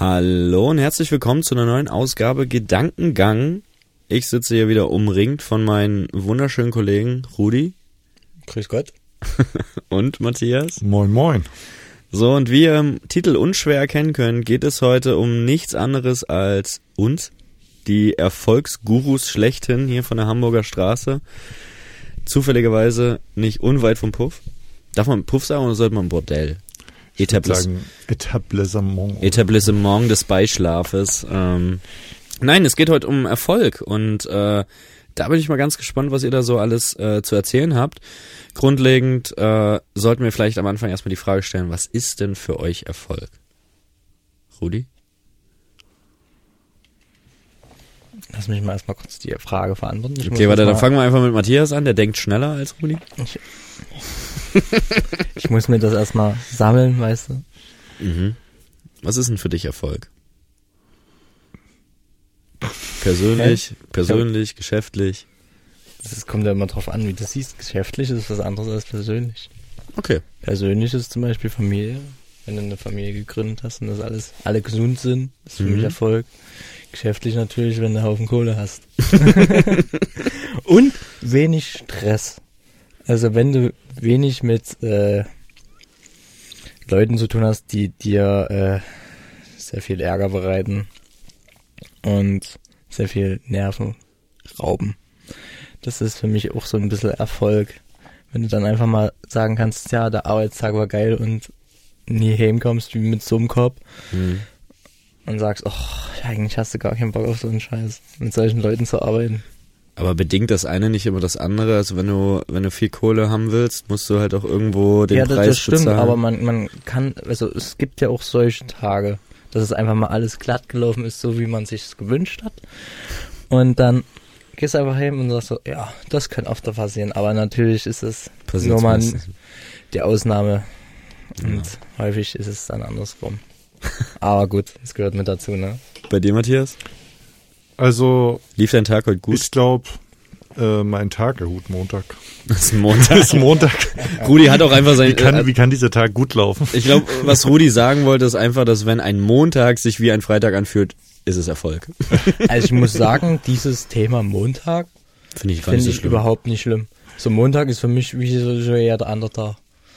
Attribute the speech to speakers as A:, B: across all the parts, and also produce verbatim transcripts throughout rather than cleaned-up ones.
A: Hallo und herzlich willkommen zu einer neuen Ausgabe Gedankengang. Ich sitze hier wieder umringt von meinen wunderschönen Kollegen Rudi.
B: Grüß Gott.
A: Und Matthias.
C: Moin, moin.
A: So, und wie ihr im Titel unschwer erkennen könnt, geht es heute um nichts anderes als uns, die Erfolgsgurus schlechthin hier von der Hamburger Straße. Zufälligerweise nicht unweit vom Puff. Darf man Puff sagen oder sollte man Bordell? Etabliss-
C: sagen Etablissement.
A: Etablissement des Beischlafes. Ähm, nein, es geht heute um Erfolg und äh, da bin ich mal ganz gespannt, was ihr da so alles äh, zu erzählen habt. Grundlegend äh, sollten wir vielleicht am Anfang erstmal die Frage stellen, was ist denn für euch Erfolg? Rudi?
B: Lass mich mal erstmal kurz die Frage beantworten. Ich
A: Okay, warte, dann fangen wir einfach mit Matthias an, der denkt schneller als Rudi.
B: Ich, ich muss mir das erstmal sammeln, weißt du.
A: Mhm. Was ist denn für dich Erfolg? Persönlich,
B: Hä?
A: persönlich, geschäftlich?
B: Das kommt ja immer drauf an, wie du siehst. Geschäftlich ist was anderes als persönlich.
A: Okay.
B: Persönlich ist zum Beispiel Familie. Wenn du eine Familie gegründet hast und das alles, alle gesund sind, ist für
A: Mhm.
B: mich Erfolg. Geschäftlich natürlich, wenn du einen Haufen Kohle hast. Und wenig Stress. Also wenn du wenig mit äh, Leuten zu tun hast, die dir äh, sehr viel Ärger bereiten und sehr viel Nerven rauben. Das ist für mich auch so ein bisschen Erfolg. Wenn du dann einfach mal sagen kannst, ja, der Arbeitstag war geil und nie heimkommst wie mit so einem Korb.
A: Mhm.
B: Und sagst, oh, eigentlich hast du gar keinen Bock auf so einen Scheiß, mit solchen Leuten zu arbeiten.
A: Aber bedingt das eine nicht immer das andere? Also wenn du wenn du viel Kohle haben willst, musst du halt auch irgendwo den
B: ja, das,
A: Preis
B: das stimmt,
A: bezahlen.
B: aber man man kann, also es gibt ja auch solche Tage, dass es einfach mal alles glatt gelaufen ist, so wie man sich's gewünscht hat. Und dann gehst du einfach heim und sagst so, ja, das kann öfter passieren, aber natürlich ist es
A: Passiert's
B: nur mal
A: meistens.
B: die Ausnahme und
A: Ja.
B: häufig ist es dann andersrum. Aber gut, es gehört mit dazu, ne?
A: Bei dir, Matthias?
C: Also,
A: Lief dein Tag heute gut?
C: ich glaube, äh, mein Tag, ja gut, Montag.
A: Das ist Montag.
C: ist Montag.
A: Rudi hat auch einfach sein...
C: Wie kann,
A: äh,
C: wie kann dieser Tag gut laufen?
A: ich glaube, was Rudi sagen wollte, ist einfach, dass wenn ein Montag sich wie ein Freitag anfühlt, ist es Erfolg.
B: Also ich muss sagen, dieses Thema Montag
A: Finde ich gar nicht
B: finde
A: so
B: ich
A: schlimm.
B: überhaupt nicht schlimm. So Montag ist für mich wie so, so eher der andere Tag.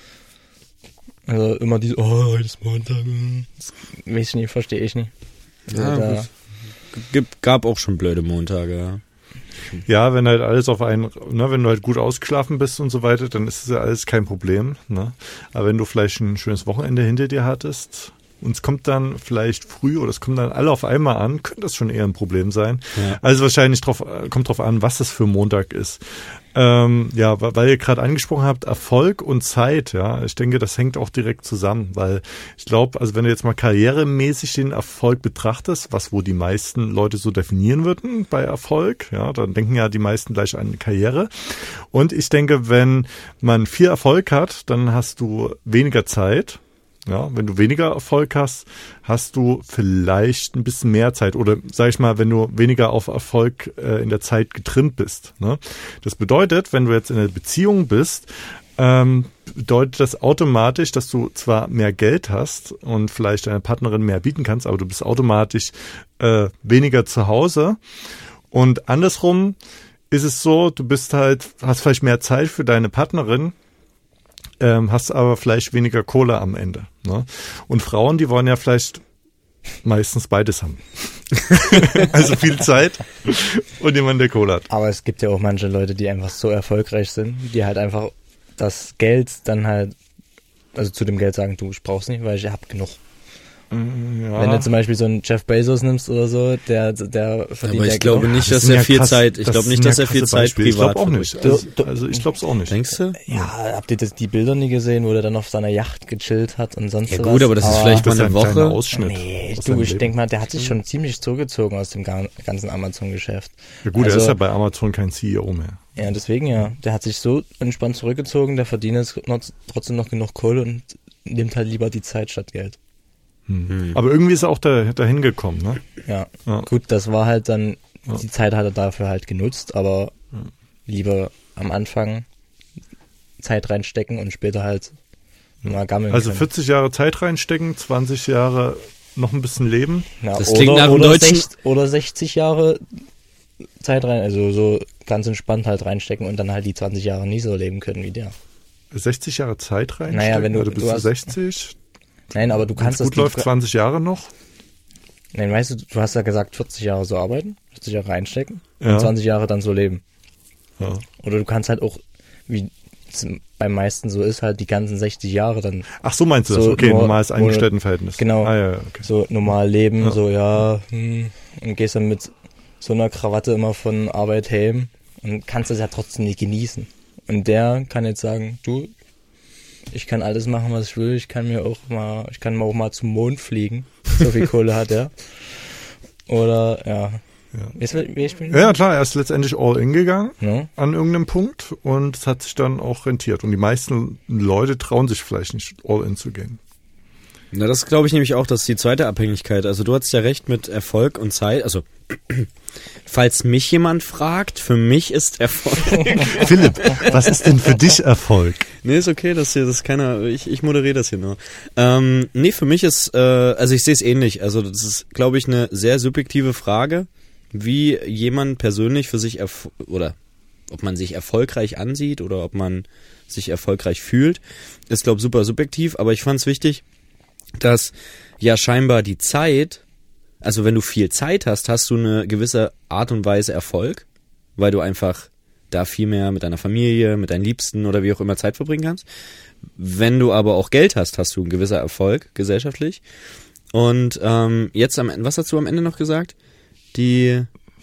B: Also immer diese, oh, heute ist Montag. Das weiß ich nicht, verstehe ich nicht. Also
A: Ja,
B: da,
A: gut. Gibt, gab auch schon blöde Montage, ja.
C: Ja, wenn halt alles auf einen, ne, wenn du halt gut ausgeschlafen bist und so weiter, dann ist es ja alles kein Problem, ne? Aber wenn du vielleicht ein schönes Wochenende hinter dir hattest und es kommt dann vielleicht früh oder es kommt dann alle auf einmal an, könnte das schon eher ein Problem sein.
A: Ja.
C: Also wahrscheinlich drauf, kommt drauf an, was das für Montag ist. Ähm, ja, weil ihr gerade angesprochen habt, Erfolg und Zeit, ja, ich denke, das hängt auch direkt zusammen, weil ich glaube, also wenn du jetzt mal karrieremäßig den Erfolg betrachtest, was wo die meisten Leute so definieren würden bei Erfolg, ja, dann denken ja die meisten gleich an Karriere. Und ich denke, wenn man viel Erfolg hat, dann hast du weniger Zeit. Ja, wenn du weniger Erfolg hast, hast du vielleicht ein bisschen mehr Zeit oder sag ich mal, wenn du weniger auf Erfolg äh, in der Zeit getrimmt bist. Ne? Das bedeutet, wenn du jetzt in einer Beziehung bist, ähm, bedeutet das automatisch, dass du zwar mehr Geld hast und vielleicht deiner Partnerin mehr bieten kannst, aber du bist automatisch äh, weniger zu Hause. Und andersrum ist es so, du bist halt, hast vielleicht mehr Zeit für deine Partnerin, Ähm, hast aber vielleicht weniger Kohle am Ende. Ne? Und Frauen, die wollen ja vielleicht meistens beides haben. Also viel Zeit und jemand, der Kohle hat.
B: aber es gibt ja auch manche Leute, die einfach so erfolgreich sind, die halt einfach das Geld dann halt, also zu dem Geld sagen, du, ich brauch's nicht, weil ich hab genug.
C: Ja.
B: Wenn du zum Beispiel so einen Jeff Bezos nimmst oder so, der, der verdient
A: Aber ich
B: ja
A: glaube
B: genug.
A: nicht,
C: Das
A: dass
C: sind
A: er
C: ja
A: viel
C: krass-
A: Zeit, ich
C: das
A: glaube nicht,
C: sind
A: dass
C: ja
A: er viel
C: krasse
A: Zeit
C: Beispiele. Ich
A: privat
C: glaube auch
A: verbringt.
C: nicht. Also,
B: Du- du-
C: also ich glaube es auch nicht.
A: Denkst du?
B: Ja, habt ihr das, die Bilder nie gesehen, wo der dann auf seiner Yacht gechillt hat und sonst
A: Ja
B: sowas?
A: gut, aber das ist vielleicht
C: Das
A: mal
C: ist
A: eine
C: ein kleiner
A: Woche.
C: Ausschnitt.
B: Nee,
C: aus
B: du,
C: seinem
B: ich
C: Leben.
B: denke mal, der hat sich schon ziemlich zurückgezogen aus dem ga- ganzen Amazon-Geschäft.
C: Ja gut,
B: also-
C: er ist ja bei Amazon kein C E O mehr.
B: Ja, deswegen ja. Der hat sich so entspannt zurückgezogen, der verdient jetzt noch, trotzdem noch genug Kohle und nimmt halt lieber die Zeit statt Geld.
C: Hm. Aber irgendwie ist er auch da, dahin gekommen, ne?
B: Ja.
C: Ja.
B: Gut, das war halt dann,
C: Ja.
B: die Zeit hat er dafür halt genutzt, aber lieber am Anfang Zeit reinstecken und später halt mal gammeln
C: Also
B: können.
C: vierzig Jahre Zeit reinstecken, zwanzig Jahre noch ein bisschen leben.
B: Ja,
A: Das
B: oder,
A: klingt nach einem
B: oder,
A: deutschen-
B: sech, oder sechzig Jahre Zeit rein, also so ganz entspannt halt reinstecken und dann halt die zwanzig Jahre nie so leben können wie der.
C: sechzig Jahre Zeit rein.
B: Naja, wenn du-
C: also bist
B: du
C: du
B: hast-
C: sechzig.
B: Nein, aber du kannst
C: Wenn's
B: das...
C: gut läuft, zwanzig Jahre noch.
B: Nein, weißt du, du hast ja gesagt, vierzig Jahre so arbeiten, vierzig Jahre reinstecken
C: Ja.
B: und zwanzig Jahre dann so leben.
C: Ja.
B: Oder du kannst halt auch, wie es beim meisten so ist, halt die ganzen sechzig Jahre dann
C: Ach so meinst du das?
B: So
C: Okay,
B: nur-
C: normales Angestelltenverhältnis.
B: Genau.
C: Ah, ja, ja, okay.
B: so normal leben,
C: Ja.
B: so ja, hm, und gehst dann mit so einer Krawatte immer von Arbeit heim und kannst das ja trotzdem nicht genießen. Und der kann jetzt sagen, du, ich kann alles machen, was ich will, ich kann mir auch mal, ich kann auch mal zum Mond fliegen. So viel Kohle hat er. Oder, ja.
C: Ja.
B: Weißt du, wie ich bin?
C: Ja, klar, er ist letztendlich all in gegangen
B: No?
C: an irgendeinem Punkt und es hat sich dann auch rentiert. Und die meisten Leute trauen sich vielleicht nicht, all in zu gehen.
A: Na, das glaube ich nämlich auch, das ist die zweite Abhängigkeit. Also du hattest ja recht mit Erfolg und Zeit. Also, falls mich jemand fragt, für mich ist Erfolg...
C: Philipp, was ist denn für dich Erfolg?
A: Nee, ist okay, das hier, das ist keiner, ich, ich moderiere das hier nur. Ähm, nee, für mich ist, äh, also ich sehe es ähnlich. Also das ist, glaube ich, eine sehr subjektive Frage, wie jemand persönlich für sich, erf- oder ob man sich erfolgreich ansieht oder ob man sich erfolgreich fühlt, ist, glaube ich, super subjektiv. Aber ich fand es wichtig, dass ja scheinbar die Zeit, also wenn du viel Zeit hast, hast du eine gewisse Art und Weise Erfolg, weil du einfach da viel mehr mit deiner Familie, mit deinen Liebsten oder wie auch immer Zeit verbringen kannst. Wenn du aber auch Geld hast, hast du einen gewisser Erfolg gesellschaftlich. Und ähm, jetzt am Ende, was hast du am Ende noch gesagt? Die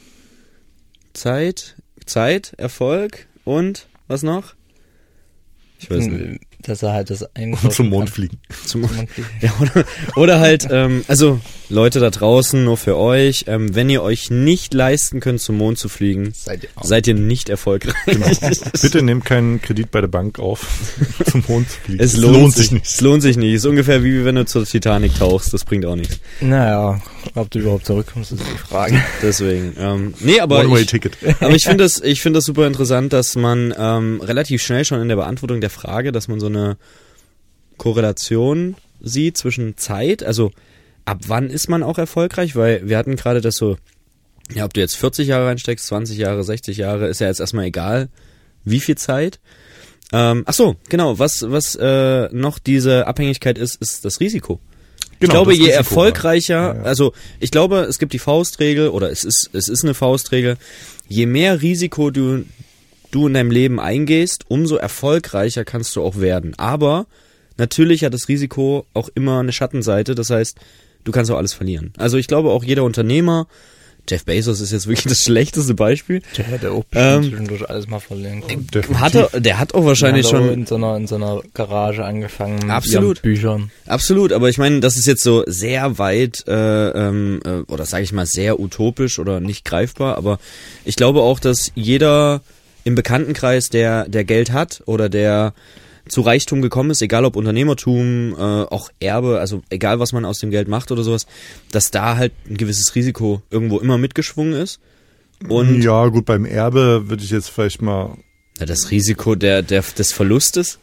A: Zeit, Zeit, Erfolg und was noch? Ich weiß nicht.
B: Dass er halt das einkaufen
C: Zum Mond
B: kann.
C: fliegen.
A: Zum,
B: Zum Mond fliegen.
A: ja, oder, oder halt, ähm, also Leute da draußen, nur für euch, ähm, wenn ihr euch nicht leisten könnt, zum Mond zu fliegen,
B: Seid ihr auch.
A: seid ihr nicht erfolgreich.
C: Bitte nehmt keinen Kredit bei der Bank auf, zum Mond zu fliegen.
A: Es lohnt, sich nicht. Es lohnt sich nicht. Es ist ungefähr wie wenn du zur Titanic tauchst. Das bringt auch nichts.
B: Naja, ob du überhaupt zurückkommst, ist die Frage.
A: Deswegen. Ähm, nee, aber ich,
C: One-Way-Ticket.
A: aber ich finde das, ich finde das super interessant, dass man ähm, relativ schnell schon in der Beantwortung der Frage, dass man so eine Korrelation sieht zwischen Zeit, also ab wann ist man auch erfolgreich, weil wir hatten gerade das so, ja, ob du jetzt vierzig Jahre reinsteckst, zwanzig Jahre, sechzig Jahre, ist ja jetzt erstmal egal, wie viel Zeit. Ähm, ach so, genau, was was äh, noch diese Abhängigkeit ist, ist das Risiko. Ich
C: Genau,
A: glaube,
C: das
A: je
C: Risiko,
A: erfolgreicher,
C: ja, ja.
A: also ich glaube, es gibt die Faustregel oder es ist es ist eine Faustregel, je mehr Risiko du du in deinem Leben eingehst, umso erfolgreicher kannst du auch werden. Aber natürlich hat das Risiko auch immer eine Schattenseite, das heißt, du kannst auch alles verlieren. Also ich glaube auch jeder Unternehmer, Jeff Bezos ist jetzt wirklich das schlechteste Beispiel.
B: Der hätte auch
A: Ähm,
B: bestimmt zwischendurch alles mal verlieren können.
C: Definitiv.
A: Hat er, der hat auch wahrscheinlich
B: Der hat auch
A: schon,
B: in so einer, in so einer Garage angefangen mit
A: Absolut.
B: ihren Büchern.
A: absolut, aber ich meine, das ist jetzt so sehr weit, äh, ähm, äh, oder sage ich mal sehr utopisch oder nicht greifbar, aber ich glaube auch, dass jeder im Bekanntenkreis, der, der Geld hat oder der zu Reichtum gekommen ist, egal ob Unternehmertum, äh, auch Erbe, also egal was man aus dem Geld macht oder sowas, dass da halt ein gewisses Risiko irgendwo immer mitgeschwungen ist. Und
C: Ja, gut, beim Erbe würde ich jetzt vielleicht mal,
A: ja, das Risiko der, der, des Verlustes.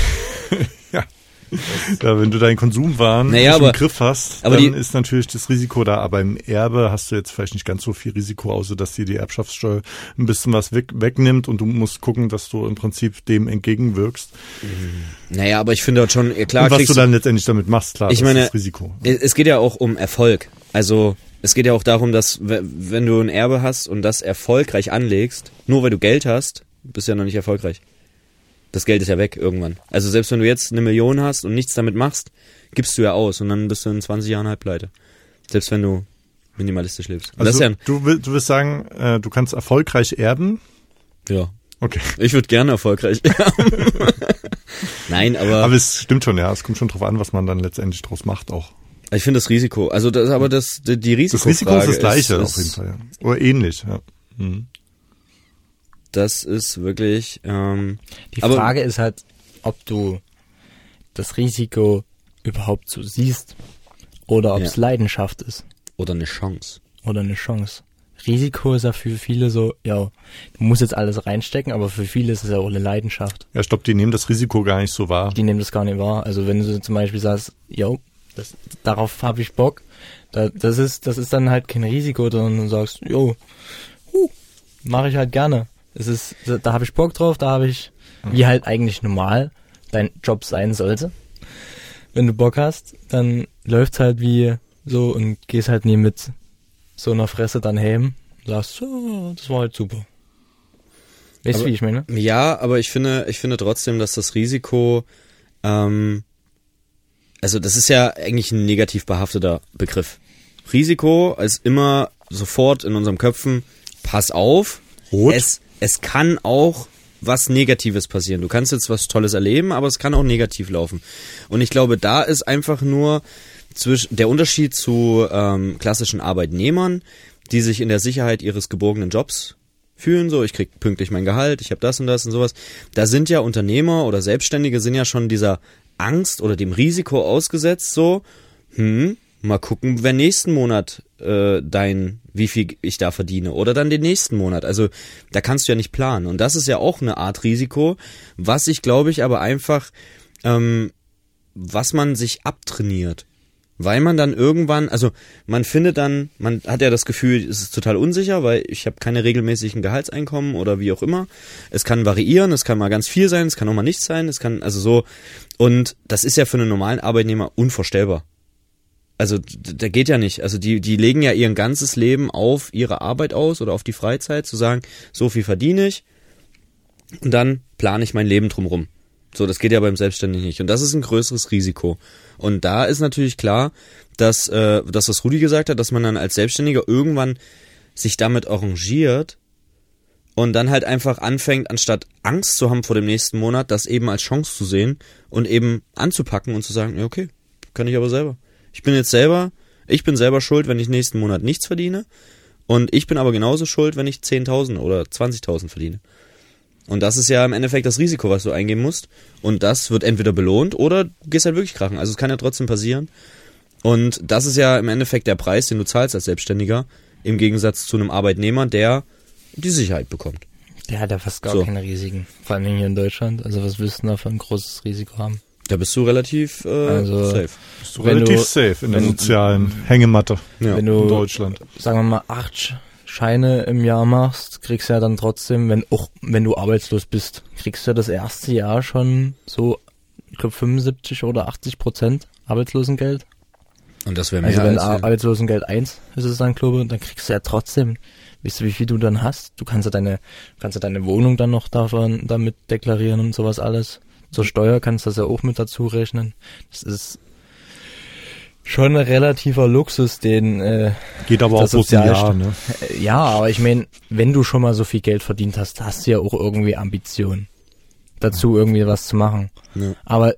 C: ja, wenn du deinen Konsumwahn
A: Naja,
C: nicht
A: aber-
C: im Griff hast,
A: aber
C: dann
A: die-
C: ist natürlich das Risiko da. Aber im Erbe hast du jetzt vielleicht nicht ganz so viel Risiko, außer dass dir die Erbschaftssteuer ein bisschen was weg, wegnimmt und du musst gucken, dass du im Prinzip dem entgegenwirkst.
A: Naja, aber ich finde dort schon, ja, klar,
C: und was
A: kriegst
C: du dann letztendlich damit machst, klar,
A: Ich
C: das
A: meine,
C: ist das Risiko.
A: Es geht ja auch um Erfolg. Also es geht ja auch darum, dass w- wenn du ein Erbe hast und das erfolgreich anlegst, nur weil du Geld hast, bist du ja noch nicht erfolgreich. Das Geld ist ja weg irgendwann. Also selbst wenn du jetzt eine Million hast und nichts damit machst, gibst du ja aus und dann bist du in zwanzig Jahren halb pleite. Selbst wenn du minimalistisch lebst. Und
C: Also
A: das ist ja,
C: du, will, du willst sagen, äh, du kannst erfolgreich erben?
A: ja,
C: Okay.
A: ich würde gerne erfolgreich erben. Nein, aber,
C: Aber es stimmt schon, ja. Es kommt schon drauf an, was man dann letztendlich draus macht auch.
A: ich finde das Risiko, also das, aber das, die, die
C: Das
A: Risikofrage
C: Risiko ist das gleiche
A: ist,
C: auf jeden Fall. Ja. Oder ähnlich, ja. Mhm.
A: Das ist wirklich, ähm,
B: Die
A: Aber-
B: Frage ist halt, ob du das Risiko überhaupt so siehst oder ob es
A: Ja.
B: Leidenschaft ist
A: oder eine Chance.
B: oder eine Chance. Risiko ist ja für viele so, ja, du musst jetzt alles reinstecken, aber für viele ist es ja auch eine Leidenschaft.
C: Ja, ich glaube, die nehmen das Risiko gar nicht so wahr.
B: Die nehmen das gar nicht wahr. Also wenn du zum Beispiel sagst, ja, Das, darauf habe ich Bock. Da, das ist, das ist dann halt kein Risiko, sondern du sagst, jo, huh, mache ich halt gerne. Es ist, da, da habe ich Bock drauf, da habe ich, wie halt eigentlich normal dein Job sein sollte. Wenn du Bock hast, dann läuft's halt wie so und gehst halt nie mit so einer Fresse dann heim und sagst, oh, das war halt super. Weißt du, wie ich meine?
A: Ja, aber ich finde, ich finde trotzdem, dass das Risiko, ähm, also das ist ja eigentlich ein negativ behafteter Begriff. Risiko ist immer sofort in unserem Köpfen, pass auf,
C: Rot.
A: Es, es kann auch was Negatives passieren. Du kannst jetzt was Tolles erleben, aber es kann auch negativ laufen. Und ich glaube, da ist einfach nur zwischen der Unterschied zu ähm, klassischen Arbeitnehmern, die sich in der Sicherheit ihres geborgenen Jobs fühlen, so ich krieg pünktlich mein Gehalt, ich habe das und das und sowas. Da sind ja Unternehmer oder Selbstständige sind ja schon dieser Angst oder dem Risiko ausgesetzt, so, hm, mal gucken, wenn nächsten Monat äh, dein, wie viel ich da verdiene oder dann den nächsten Monat. Also da kannst du ja nicht planen. Und das ist ja auch eine Art Risiko, was ich glaube ich aber einfach, ähm, was man sich abtrainiert. Weil man dann irgendwann, also man findet dann, man hat ja das Gefühl, es ist total unsicher, weil ich habe keine regelmäßigen Gehaltseinkommen oder wie auch immer. Es kann variieren, es kann mal ganz viel sein, es kann auch mal nichts sein, es kann, also so. Und das ist ja für einen normalen Arbeitnehmer unvorstellbar. Also da geht ja nicht. Also die die legen ja ihr ganzes Leben auf ihre Arbeit aus oder auf die Freizeit, zu sagen, so viel verdiene ich und dann plane ich mein Leben drumrum. So, das geht ja beim Selbstständigen nicht. Und das ist ein größeres Risiko. Und da ist natürlich klar, dass, äh, dass was Rudi gesagt hat, dass man dann als Selbstständiger irgendwann sich damit arrangiert und dann halt einfach anfängt, anstatt Angst zu haben vor dem nächsten Monat, das eben als Chance zu sehen und eben anzupacken und zu sagen, ja okay, kann ich aber selber. Ich bin jetzt selber, ich bin selber schuld, wenn ich nächsten Monat nichts verdiene und ich bin aber genauso schuld, wenn ich zehntausend oder zwanzigtausend verdiene. Und das ist ja im Endeffekt das Risiko, was du eingehen musst. Und das wird entweder belohnt oder du gehst halt wirklich krachen. Also es kann ja trotzdem passieren. Und das ist ja im Endeffekt der Preis, den du zahlst als Selbstständiger, im Gegensatz zu einem Arbeitnehmer, der die Sicherheit bekommt.
B: Der hat ja fast gar
A: So.
B: keine Risiken. Vor allem hier in Deutschland. Also was willst du da für ein großes Risiko haben?
A: Da bist du relativ äh,
B: Also,
A: safe.
C: Bist du
B: Wenn
C: relativ
B: du-
C: safe in der
B: wenn-
C: sozialen Hängematte
A: Ja.
B: Wenn
C: in
B: du,
C: Deutschland.
B: sagen wir mal, acht Scheine im Jahr machst, kriegst du ja dann trotzdem, wenn auch wenn du arbeitslos bist, kriegst du ja das erste Jahr schon so, ich glaube fünfundsiebzig oder achtzig Prozent Arbeitslosengeld.
A: Und das wäre mehr
B: Also wenn
A: als
B: Ar- Arbeitslosengeld eins ist es dann, glaube ich, dann kriegst du ja trotzdem, weißt du, wie viel du dann hast? Du kannst ja deine, kannst ja deine Wohnung dann noch davon, damit deklarieren und sowas alles. Zur Steuer kannst du das ja auch mit dazu rechnen. Das ist schon ein relativer Luxus, den äh,
C: Geht aber auch
B: das
C: bloß ein Jahr,
B: Sozialstaat-
C: ne?
B: Äh, Ja, aber ich meine, wenn du schon mal so viel Geld verdient hast, hast du ja auch irgendwie Ambition, dazu irgendwie was zu machen.
A: Ja.
B: Aber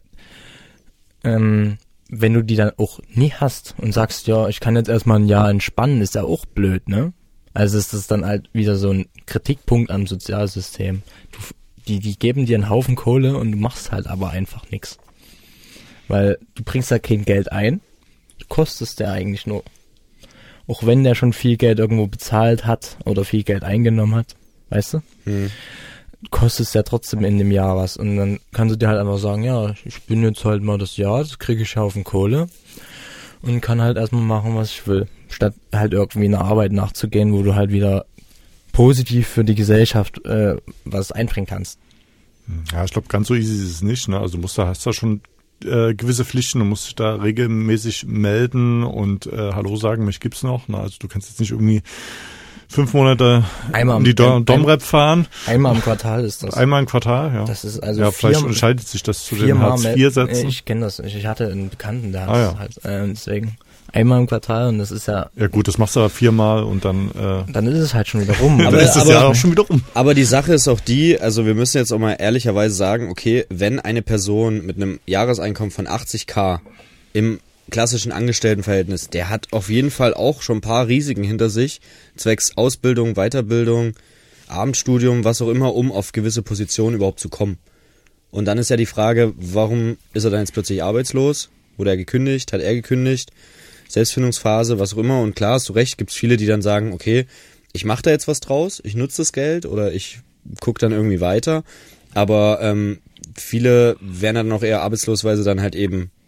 B: ähm, wenn du die dann auch nie hast und sagst, ja, ich kann jetzt erstmal ein Jahr entspannen, ist ja auch blöd, ne? Also ist das dann halt wieder so ein Kritikpunkt am Sozialsystem. Du, die, die geben dir einen Haufen Kohle und du machst halt aber einfach nix. Weil du bringst da kein Geld ein, du kostest der eigentlich nur. Auch wenn der schon viel Geld irgendwo bezahlt hat oder viel Geld eingenommen hat, weißt du?
A: Hm.
B: Kostet es ja trotzdem in dem Jahr was. Und dann kannst du dir halt einfach sagen, ja, ich bin jetzt halt mal das Jahr, das kriege ich Haufen Kohle und kann halt erstmal machen, was ich will. Statt halt irgendwie einer Arbeit nachzugehen, wo du halt wieder positiv für die Gesellschaft äh, was einbringen kannst.
C: Ja, ich glaube, ganz so easy ist es nicht, ne? Also musst du, hast da schon äh, gewisse Pflichten, du musst dich da regelmäßig melden und äh, Hallo sagen, mich gibt's noch. Ne? Also du kannst jetzt nicht irgendwie fünf Monate
B: Einmal
C: um die
B: im-
C: Do-
B: ein-
C: Domrep fahren,
B: Einmal im Quartal ist das.
C: einmal im Quartal, ja.
B: Das ist also
C: ja,
B: vier,
C: vielleicht unterscheidet sich das zu den
B: viermal
C: Hartz
B: mel-
C: vier Sätzen.
B: Ich kenne das nicht. Ich hatte einen Bekannten, der hat
C: Ah, ja.
B: halt, äh, deswegen einmal im Quartal und das ist ja,
C: Ja gut, das machst du aber viermal und dann, äh,
B: dann ist es halt schon wieder rum.
C: dann
A: Aber-
C: ist das
A: aber-
C: ja auch schon wieder um.
A: Aber die Sache ist auch die, also wir müssen jetzt auch mal ehrlicherweise sagen, okay, wenn eine Person mit einem Jahreseinkommen von achtzigtausend im klassischen Angestelltenverhältnis, der hat auf jeden Fall auch schon ein paar Risiken hinter sich, zwecks Ausbildung, Weiterbildung, Abendstudium, was auch immer, um auf gewisse Positionen überhaupt zu kommen. Und dann ist ja die Frage, warum ist er dann jetzt plötzlich arbeitslos? Wurde er gekündigt? Hat er gekündigt? Selbstfindungsphase, was auch immer. Und klar, hast du recht, gibt es viele, die dann sagen, okay, ich mache da jetzt was draus, ich nutze das Geld oder ich gucke dann irgendwie weiter. Aber ähm, viele werden dann auch eher arbeitslos, weil sie dann halt eben,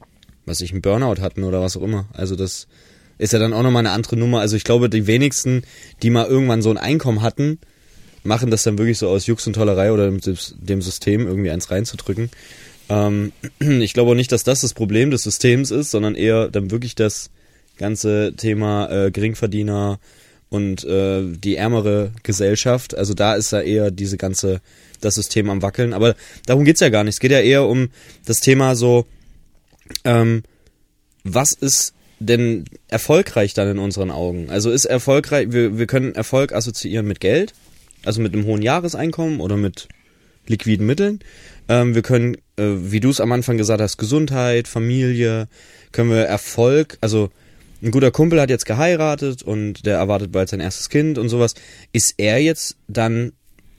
A: was ich, einen Burnout hatten oder was auch immer. Also das ist ja dann auch nochmal eine andere Nummer. Also ich glaube, die wenigsten, die mal irgendwann so ein Einkommen hatten, machen das dann wirklich so aus Jux und Tollerei oder dem System irgendwie eins reinzudrücken. Ähm, ich glaube auch nicht, dass das das Problem des Systems ist, sondern eher dann wirklich das ganze Thema äh, Geringverdiener und äh, die ärmere Gesellschaft. Also da ist ja eher diese ganze, das System am Wackeln. Aber darum geht's ja gar nicht. Es geht ja eher um das Thema so, ähm, was ist denn erfolgreich dann in unseren Augen? Also ist erfolgreich, wir, wir können Erfolg assoziieren mit Geld, also mit einem hohen Jahreseinkommen oder mit liquiden Mitteln. Ähm, wir können, äh, wie du es am Anfang gesagt hast, Gesundheit, Familie, können wir Erfolg, also ein guter Kumpel hat jetzt geheiratet und der erwartet bald sein erstes Kind und sowas. Ist er jetzt dann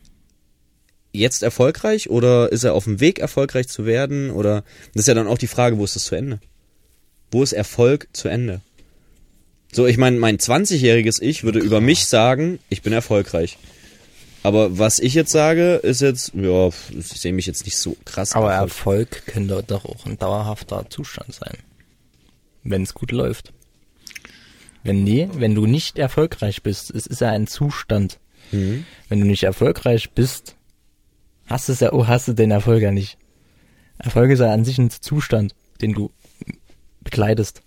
A: jetzt erfolgreich oder ist er auf dem Weg, erfolgreich zu werden? Oder das ist ja dann auch die Frage, wo ist das zu Ende? Wo ist Erfolg zu Ende? So, ich meine, mein zwanzigjähriges Ich würde über mich sagen, ich bin erfolgreich. Aber was ich jetzt sage, ist jetzt, ja, ich sehe mich jetzt nicht so krass.
B: Aber Erfolg könnte doch auch ein dauerhafter Zustand sein. Wenn es gut läuft. Wenn nee, wenn du nicht erfolgreich bist, es ist ja ein Zustand. Mhm. Wenn du nicht erfolgreich bist, hast du es ja, oh, hast du den Erfolg ja nicht. Erfolg ist ja an sich ein Zustand, den du begleitest.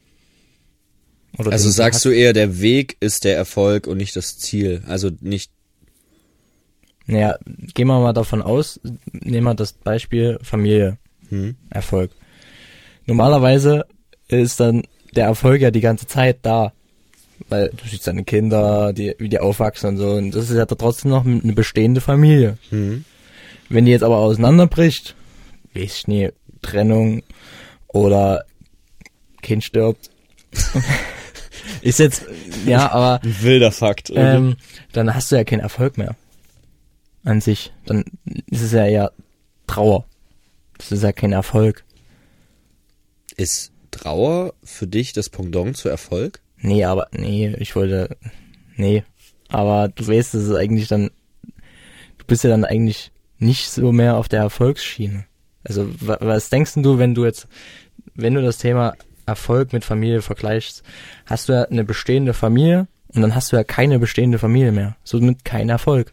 A: Oder also sagst du eher, der Weg ist der Erfolg und nicht das Ziel. Also nicht.
B: Naja, gehen wir mal davon aus, nehmen wir das Beispiel Familie, hm. Erfolg. Normalerweise ist dann der Erfolg ja die ganze Zeit da. Weil du siehst deine Kinder, die, wie die aufwachsen und so. Und das ist ja trotzdem noch eine bestehende Familie. Hm. Wenn die jetzt aber auseinanderbricht, weiß ich nicht, Trennung oder Kind stirbt. Ist jetzt, ja, aber.
A: Ein wilder Fakt.
B: Ähm, dann hast du ja keinen Erfolg mehr. An sich. Dann ist es ja eher Trauer. Das ist ja kein Erfolg.
A: Ist Trauer für dich das Pendant zu Erfolg?
B: Nee, aber, nee, ich wollte, nee. Aber du weißt, das ist eigentlich dann, du bist ja dann eigentlich nicht so mehr auf der Erfolgsschiene. Also, was denkst du, wenn du jetzt, wenn du das Thema Erfolg mit Familie vergleichst, hast du ja eine bestehende Familie und dann hast du ja keine bestehende Familie mehr. Somit kein Erfolg.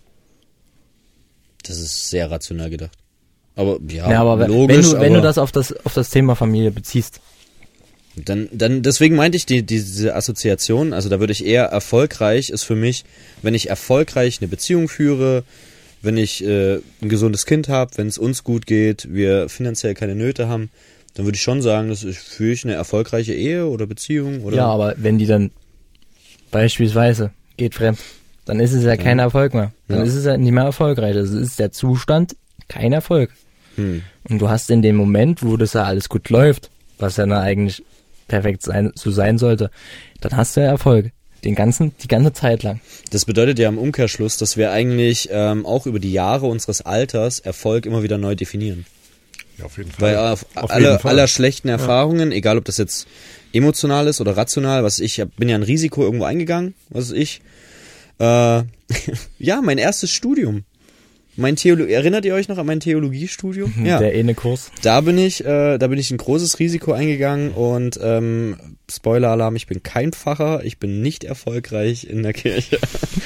A: Das ist sehr rational gedacht. Aber ja,
B: ja aber
A: logisch.
B: Wenn du, wenn
A: aber
B: du das auf das auf das Thema Familie beziehst.
A: Dann, dann, deswegen meinte ich die, diese Assoziation, also da würde ich eher erfolgreich ist für mich, wenn ich erfolgreich eine Beziehung führe, wenn ich äh, ein gesundes Kind habe, wenn es uns gut geht, wir finanziell keine Nöte haben, dann würde ich schon sagen, das ist für mich eine erfolgreiche Ehe oder Beziehung. Oder?
B: Ja, aber wenn die dann beispielsweise geht fremd, dann ist es ja kein ja. Erfolg mehr. Dann ja. ist es ja nicht mehr erfolgreich. Das ist der Zustand, kein Erfolg. Hm. Und du hast in dem Moment, wo das ja alles gut läuft, was ja dann eigentlich perfekt sein, so sein sollte, dann hast du ja Erfolg. Den ganzen, die ganze Zeit lang.
A: Das bedeutet ja im Umkehrschluss, dass wir eigentlich ähm, auch über die Jahre unseres Alters Erfolg immer wieder neu definieren.
C: Ja, auf jeden Fall.
A: Weil auf, auf alle, Fall. aller schlechten Erfahrungen, ja. egal ob das jetzt emotional ist oder rational, was ich, ich bin ja ein Risiko irgendwo eingegangen, was weiß ich. Äh, ja, mein erstes Studium. Mein Theolo- erinnert ihr euch noch an mein Theologiestudium? Ja.
B: Der Ene-Kurs.
A: Da bin ich, äh, da bin ich ein großes Risiko eingegangen und ähm, Spoiler-Alarm, ich bin kein Pfarrer, ich bin nicht erfolgreich in der Kirche.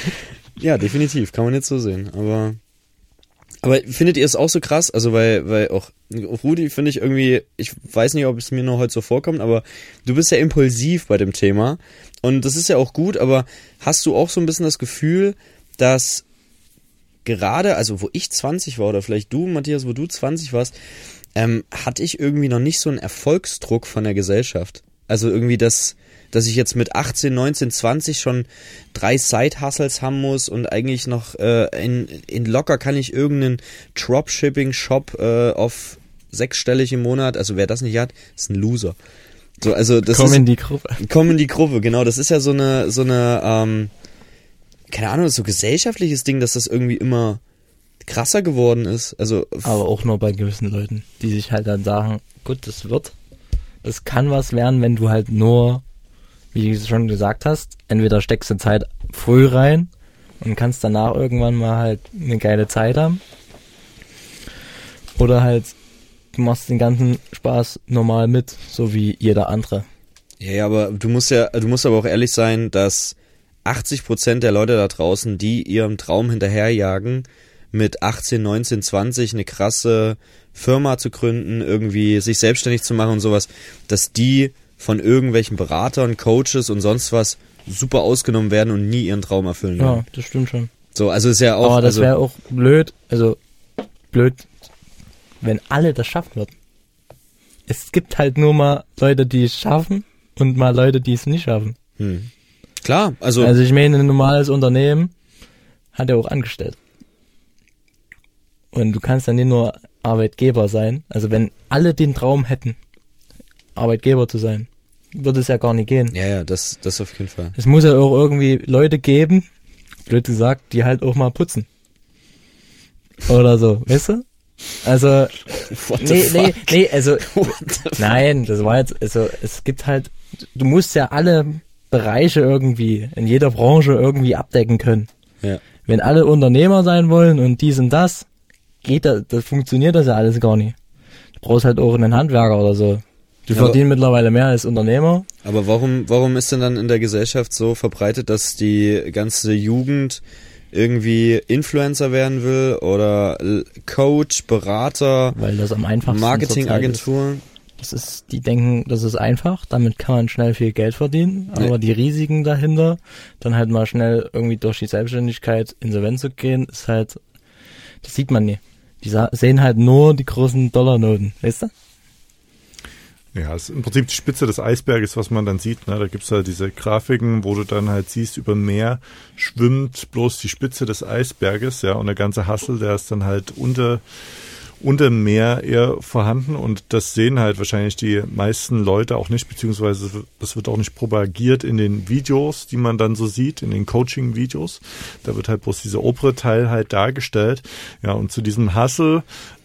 A: Ja, definitiv, kann man jetzt so sehen. Aber, aber findet ihr es auch so krass? Also weil, weil auch Rudi finde ich irgendwie, ich weiß nicht, ob es mir nur heute so vorkommt, aber du bist ja impulsiv bei dem Thema und das ist ja auch gut. Aber hast du auch so ein bisschen das Gefühl, dass gerade, also wo ich zwanzig war oder vielleicht du, Matthias, wo du zwanzig warst, ähm, hatte ich irgendwie noch nicht so einen Erfolgsdruck von der Gesellschaft. Also irgendwie das, dass ich jetzt mit achtzehn, neunzehn, zwanzig schon drei Side-Hustles haben muss und eigentlich noch äh, in, in locker kann ich irgendeinen Dropshipping-Shop äh, auf sechsstellig im Monat, also wer das nicht hat, ist ein Loser. So, also das
B: komm
A: ist,
B: in die Gruppe.
A: Komm in die Gruppe, genau. Das ist ja so eine, so eine, ähm, keine Ahnung, so gesellschaftliches Ding, dass das irgendwie immer krasser geworden ist. Also
B: aber auch nur bei gewissen Leuten, die sich halt dann sagen, gut, das wird, das kann was werden, wenn du halt nur, wie du schon gesagt hast, entweder steckst du Zeit früh rein und kannst danach irgendwann mal halt eine geile Zeit haben oder halt du machst den ganzen Spaß normal mit, so wie jeder andere.
A: Ja, ja, aber du musst ja, du musst aber auch ehrlich sein, dass achtzig Prozent der Leute da draußen, die ihrem Traum hinterherjagen, mit achtzehn, neunzehn, zwanzig eine krasse Firma zu gründen, irgendwie sich selbstständig zu machen und sowas, dass die von irgendwelchen Beratern, Coaches und sonst was super ausgenommen werden und nie ihren Traum erfüllen werden.
B: Ja, das stimmt schon.
A: So, also ist ja auch.
B: Aber das
A: also,
B: wäre auch blöd, also blöd, wenn alle das schaffen würden. Es gibt halt nur mal Leute, die es schaffen und mal Leute, die es nicht schaffen.
A: Hm. Klar, also.
B: Also ich meine, ein normales Unternehmen hat ja auch Angestellte. Und du kannst ja nicht nur Arbeitgeber sein. Also wenn alle den Traum hätten, Arbeitgeber zu sein, würde es ja gar nicht gehen.
A: Ja, ja, das, das auf jeden Fall.
B: Es muss ja auch irgendwie Leute geben, blöd gesagt, die halt auch mal putzen. Oder so, weißt du? Also,
A: What the
B: nee,
A: fuck?
B: nee, nee, also,
A: What the fuck?
B: nein, das war jetzt, also, es gibt halt, du musst ja alle Bereiche irgendwie, in jeder Branche irgendwie abdecken können.
A: Ja.
B: Wenn alle Unternehmer sein wollen und dies und das, geht das, das funktioniert das ja alles gar nicht. Du brauchst halt auch einen Handwerker oder so. Die
A: Aber-
B: verdienen mittlerweile mehr als Unternehmer.
A: Aber warum, warum ist denn dann in der Gesellschaft so verbreitet, dass die ganze Jugend irgendwie Influencer werden will oder L- Coach, Berater,
B: Weil das am einfachsten zurzeit
A: Marketingagentur?
B: ist. Das ist, die denken, das ist einfach, damit kann man schnell viel Geld verdienen, aber
A: Nee.
B: die Risiken dahinter, dann halt mal schnell irgendwie durch die Selbstständigkeit insolvent zu gehen, ist halt, das sieht man nie. Die sa- sehen halt nur die großen Dollarnoten, weißt du?
C: Ja, es ist im Prinzip die Spitze des Eisberges, was man dann sieht. Ne? Da gibt's halt diese Grafiken, wo du dann halt siehst, über Meer schwimmt bloß die Spitze des Eisberges, ja, und der ganze Hassel, der ist dann halt unter unter dem Meer eher vorhanden und das sehen halt wahrscheinlich die meisten Leute auch nicht, beziehungsweise das wird auch nicht propagiert in den Videos, die man dann so sieht, in den Coaching-Videos. Da wird halt bloß dieser obere Teil halt dargestellt. Ja, und zu diesem Hustle,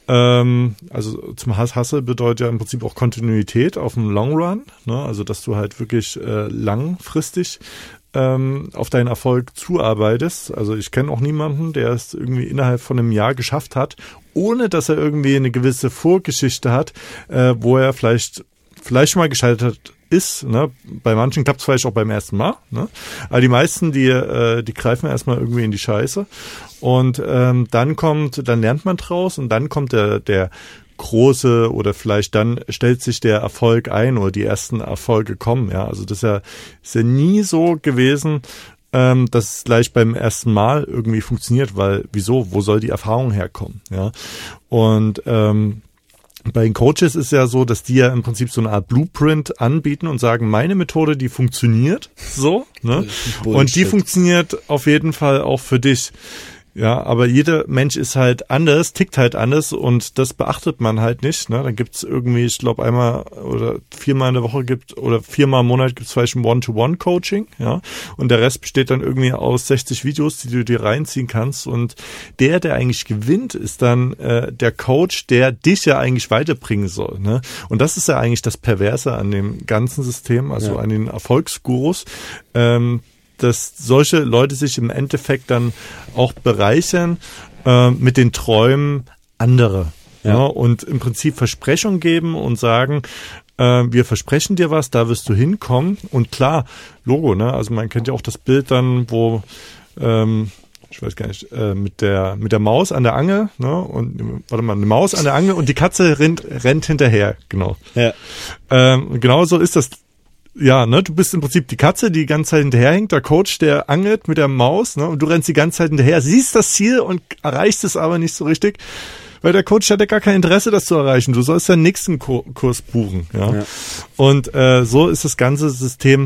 C: ähm, also zum Hustle bedeutet ja im Prinzip auch Kontinuität auf dem Long Run, ne? Also dass du halt wirklich äh, langfristig ähm, auf deinen Erfolg zuarbeitest. Also ich kenne auch niemanden, der es irgendwie innerhalb von einem Jahr geschafft hat, ohne dass er irgendwie eine gewisse Vorgeschichte hat, äh, wo er vielleicht vielleicht schon mal gescheitert ist. Ne? Bei manchen klappt es vielleicht auch beim ersten Mal. Ne? Aber die meisten, die äh, die greifen erstmal irgendwie in die Scheiße. Und ähm, dann kommt, dann lernt man draus und dann kommt der der große oder vielleicht dann stellt sich der Erfolg ein oder die ersten Erfolge kommen. Ja, also das ist ja, ist ja nie so gewesen, ähm, dass es gleich beim ersten Mal irgendwie funktioniert, weil wieso? Wo soll die Erfahrung herkommen? Ja, und ähm, bei den Coaches ist ja so, dass die ja im Prinzip so eine Art Blueprint anbieten und sagen, meine Methode, die funktioniert so, ne? Und die
A: Bullshit.
C: funktioniert auf jeden Fall auch für dich. Ja, aber jeder Mensch ist halt anders, tickt halt anders und das beachtet man halt nicht. Ne? Dann gibt's irgendwie, ich glaube einmal oder viermal in der Woche gibt oder viermal im Monat gibt's vielleicht ein One-to-One-Coaching, ja. Und der Rest besteht dann irgendwie aus sechzig Videos, die du dir reinziehen kannst. Und der, der eigentlich gewinnt, ist dann äh, der Coach, der dich ja eigentlich weiterbringen soll. Ne? Und das ist ja eigentlich das Perverse an dem ganzen System, also
A: Ja.
C: an den Erfolgsgurus. Ähm, dass solche Leute sich im Endeffekt dann auch bereichern äh, mit den Träumen anderer. Ja.
A: Ja.
C: Und im Prinzip Versprechungen geben und sagen, äh, wir versprechen dir was, da wirst du hinkommen. Und klar, Logo, ne? Also man kennt ja auch das Bild dann, wo ähm, ich weiß gar nicht, äh, mit der mit der Maus an der Angel, ne? Und warte mal, eine Maus an der Angel und die Katze rennt, rennt hinterher, genau.
A: Ja.
C: Ähm, genau so ist das. Ja, ne, du bist im Prinzip die Katze, die die ganze Zeit hinterherhängt, der Coach, der angelt mit der Maus, ne, und du rennst die ganze Zeit hinterher, siehst das Ziel und erreichst es aber nicht so richtig, weil der Coach hat ja gar kein Interesse, das zu erreichen. Du sollst den nächsten Ko- Kurs buchen, ja.
A: Ja.
C: Und äh, so ist das ganze System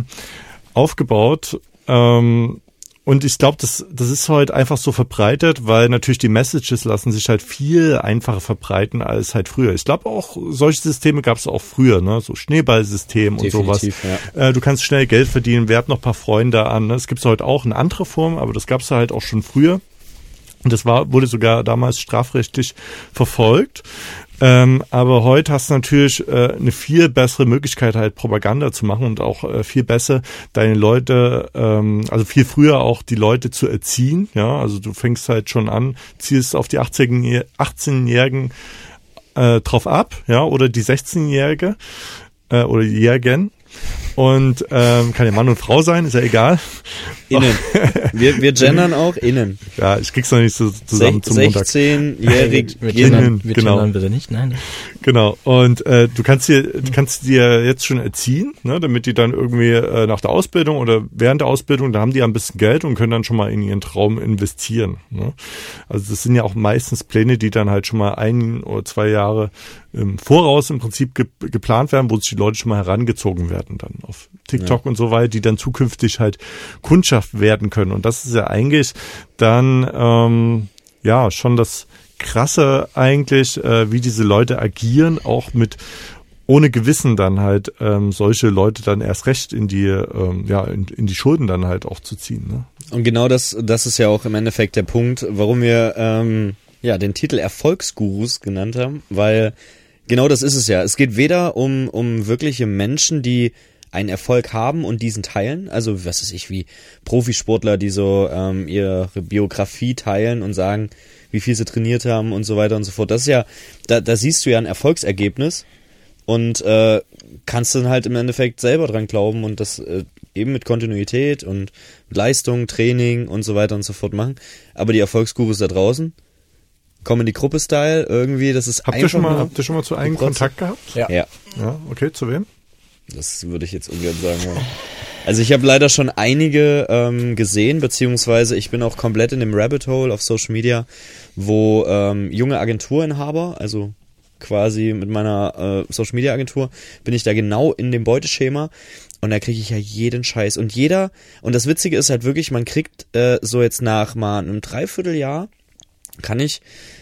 C: aufgebaut. Ähm, Und ich glaube, das, das ist heute einfach so verbreitet, weil natürlich die Messages lassen sich halt viel einfacher verbreiten als halt früher. Ich glaube auch, solche Systeme gab es auch früher, ne, so Schneeballsystem und sowas.
A: Definitiv, ja.
C: Äh, du kannst schnell Geld verdienen, wer hat noch ein paar Freunde an. Ne? Das gibt es heute auch in anderer Form, aber das gab es halt auch schon früher. Und das war, wurde sogar damals strafrechtlich verfolgt. Ähm, aber heute hast du natürlich äh, eine viel bessere Möglichkeit, halt Propaganda zu machen und auch äh, viel besser deine Leute, ähm, also viel früher auch die Leute zu erziehen. Ja, also du fängst halt schon an, zielst auf die achtzehnjährigen äh, drauf ab, ja, oder die sechzehnjährige äh, oder die Jährigen. Und ähm, kann ja Mann und Frau sein, ist ja egal.
A: Innen. Wir, wir gendern auch innen.
C: Ja, ich krieg's noch nicht so zusammen
A: Sech,
C: zum Montag.
A: sechzehnjährig
B: Wir
C: Innen,
B: gendern, wir
C: genau.
B: gendern bitte nicht, nein.
C: Genau. Und äh, du kannst dir, du kannst dir jetzt schon erziehen, ne, damit die dann irgendwie äh, nach der Ausbildung oder während der Ausbildung, da haben die ja ein bisschen Geld und können dann schon mal in ihren Traum investieren. Ne? Also das sind ja auch meistens Pläne, die dann halt schon mal ein oder zwei Jahre im Voraus im Prinzip ge- geplant werden, wo sich die Leute schon mal herangezogen werden dann auf TikTok ja. und so weiter, die dann zukünftig halt Kundschaft werden können. Und das ist ja eigentlich dann ähm, ja schon das Krasse eigentlich, äh, wie diese Leute agieren, auch mit ohne Gewissen dann halt ähm, solche Leute dann erst recht in die ähm, ja in, in die Schulden dann halt auch zu ziehen. Ne?
A: Und genau das das ist ja auch im Endeffekt der Punkt, warum wir ähm, ja den Titel Erfolgsgurus genannt haben, weil genau das ist es ja. Es geht weder um um wirkliche Menschen, die einen Erfolg haben und diesen teilen, also was weiß ich, wie Profisportler, die so ähm, ihre Biografie teilen und sagen, wie viel sie trainiert haben und so weiter und so fort. Das ist ja, da, da siehst du ja ein Erfolgsergebnis und äh, kannst dann halt im Endeffekt selber dran glauben und das äh, eben mit Kontinuität und Leistung, Training und so weiter und so fort machen. Aber die Erfolgsgurus da draußen, Comedy-Gruppe-Style, irgendwie, das ist
C: habt
A: einfach
C: ihr schon mal,
A: nur
C: Habt ihr schon mal zu einem Kontakt gehabt?
B: Ja.
A: ja.
C: Ja, okay, zu wem?
A: Das würde ich jetzt ungern sagen. Ja. Also ich habe leider schon einige ähm, gesehen, beziehungsweise ich bin auch komplett in dem Rabbit Hole auf Social Media, wo ähm, junge Agenturinhaber, also quasi mit meiner äh, Social Media Agentur, bin ich da genau in dem Beuteschema und da kriege ich ja jeden Scheiß. Und jeder, und das Witzige ist halt wirklich, man kriegt äh, so jetzt nach mal einem Dreivierteljahr, kann ich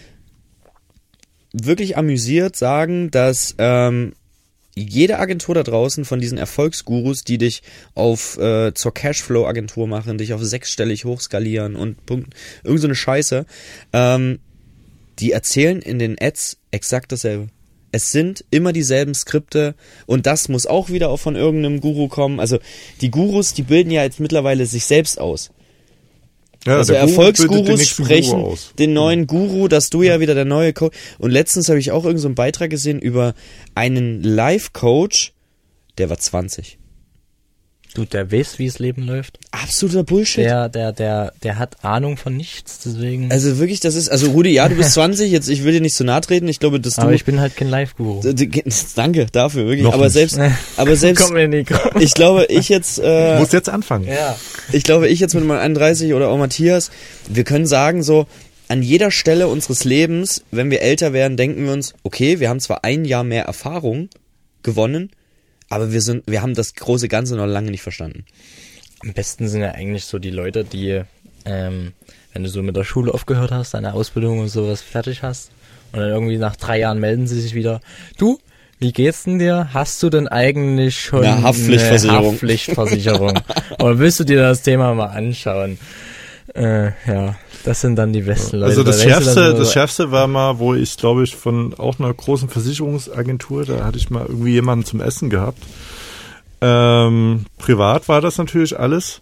A: wirklich amüsiert sagen, dass ähm, jede Agentur da draußen von diesen Erfolgsgurus, die dich auf äh, zur Cashflow-Agentur machen, dich auf sechsstellig hochskalieren und Punkt, irgend so eine Scheiße, ähm, die erzählen in den Ads exakt dasselbe. Es sind immer dieselben Skripte und das muss auch wieder auch von irgendeinem Guru kommen. Also die Gurus, die bilden ja jetzt mittlerweile sich selbst aus.
C: Ja,
A: also
C: der Guru bildet den
A: Erfolgsgurus
C: nächsten
A: sprechen
C: Guru aus.
A: den neuen Guru, dass du ja wieder der neue Coach. Und letztens habe ich auch irgendeinen so einen Beitrag gesehen über einen Life-Coach, der war zwanzig.
B: Du, der weiß, wie das Leben läuft.
A: Absoluter Bullshit.
B: Der, der, der, der hat Ahnung von nichts, deswegen.
A: Also wirklich, das ist, also Rudi, ja, du bist zwanzig, jetzt, ich will dir nicht zu nahe treten, ich glaube, dass du...
B: Aber ich bin halt kein Live-Guru.
A: Danke dafür, wirklich,
C: Noch
A: aber
C: nicht.
A: selbst, aber selbst,
B: Komm mir nicht.
A: ich glaube, ich jetzt, äh,
C: Du musst jetzt anfangen.
B: Ja.
A: ich glaube, ich jetzt mit meinem einunddreißig oder auch Matthias, wir können sagen so, an jeder Stelle unseres Lebens, wenn wir älter werden, denken wir uns, okay, wir haben zwar ein Jahr mehr Erfahrung gewonnen, aber wir sind, wir haben das große Ganze noch lange nicht verstanden.
B: Am besten sind ja eigentlich so die Leute, die, ähm, wenn du so mit der Schule aufgehört hast, deine Ausbildung und sowas fertig hast und dann irgendwie nach drei Jahren melden sie sich wieder. Du, wie geht's denn dir? Hast du denn eigentlich schon
A: eine Haftpflichtversicherung?
B: Eine Haftpflichtversicherung? Oder willst du dir das Thema mal anschauen? Äh, ja, das sind dann die besten Leute.
C: Also das
B: Da denkst du
C: Schärfste,
B: dann so,
C: das Schärfste war mal, wo ich, glaube ich, von auch einer großen Versicherungsagentur, da hatte ich mal irgendwie jemanden zum Essen gehabt. Ähm, privat war das natürlich alles.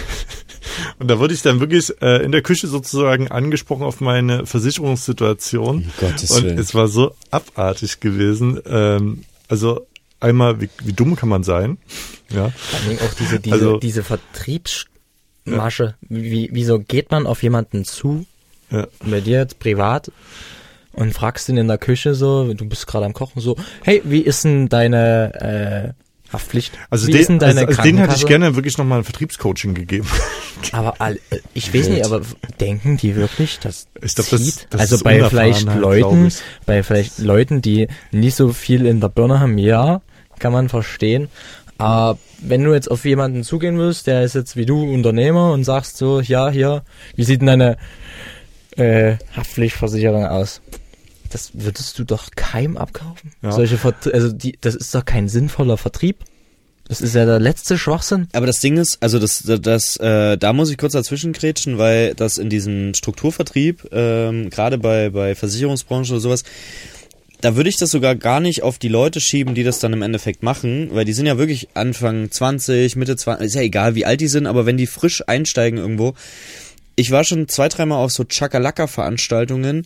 C: Und da wurde ich dann wirklich äh, in der Küche sozusagen angesprochen auf meine Versicherungssituation.
A: Um Gottes
B: Oh,
C: Und
A: Willen.
C: es war so abartig gewesen. Ähm, also einmal, wie, wie dumm kann man sein? Ja.
B: Vor allem auch diese, diese,
C: Also-
B: diese Vertriebsmasche. Wie, wieso geht man auf jemanden zu,
C: Ja.
B: bei dir jetzt privat, und fragst ihn in der Küche so, du bist gerade am Kochen, so, hey, wie ist denn deine äh, Haftpflicht?
C: Also,
B: wie
C: den,
B: ist denn deine
C: also, also den hätte ich
B: Krankenkasse?
C: gerne wirklich nochmal ein Vertriebscoaching gegeben.
B: Aber all, ich weiß nicht, aber denken die wirklich, dass
C: Ich glaub, das-
B: zieht?
C: das
B: Also
C: ist
B: bei vielleicht
C: Unerfahrenheit, glaub
B: Leuten,
C: ich.
B: bei vielleicht Leuten, die nicht so viel in der Birne haben, ja, kann man verstehen. Aber wenn du jetzt auf jemanden zugehen willst, der ist jetzt wie du Unternehmer und sagst so, ja, hier, wie sieht denn deine äh, Haftpflichtversicherung aus? Das würdest du doch keinem abkaufen.
C: Ja.
B: Solche Vert- also die, das ist doch kein sinnvoller Vertrieb. Das ist ja der letzte Schwachsinn.
A: Aber das Ding ist, also das, das, das äh, da muss ich kurz dazwischen grätschen, weil das in diesem Strukturvertrieb, ähm, gerade bei, bei Versicherungsbranche oder sowas, da würde ich das sogar gar nicht auf die Leute schieben, die das dann im Endeffekt machen, weil die sind ja wirklich Anfang zwanzig, Mitte zwanzig, ist ja egal, wie alt die sind, aber wenn die frisch einsteigen irgendwo, ich war schon zwei, dreimal auf so Chakalaka-Veranstaltungen,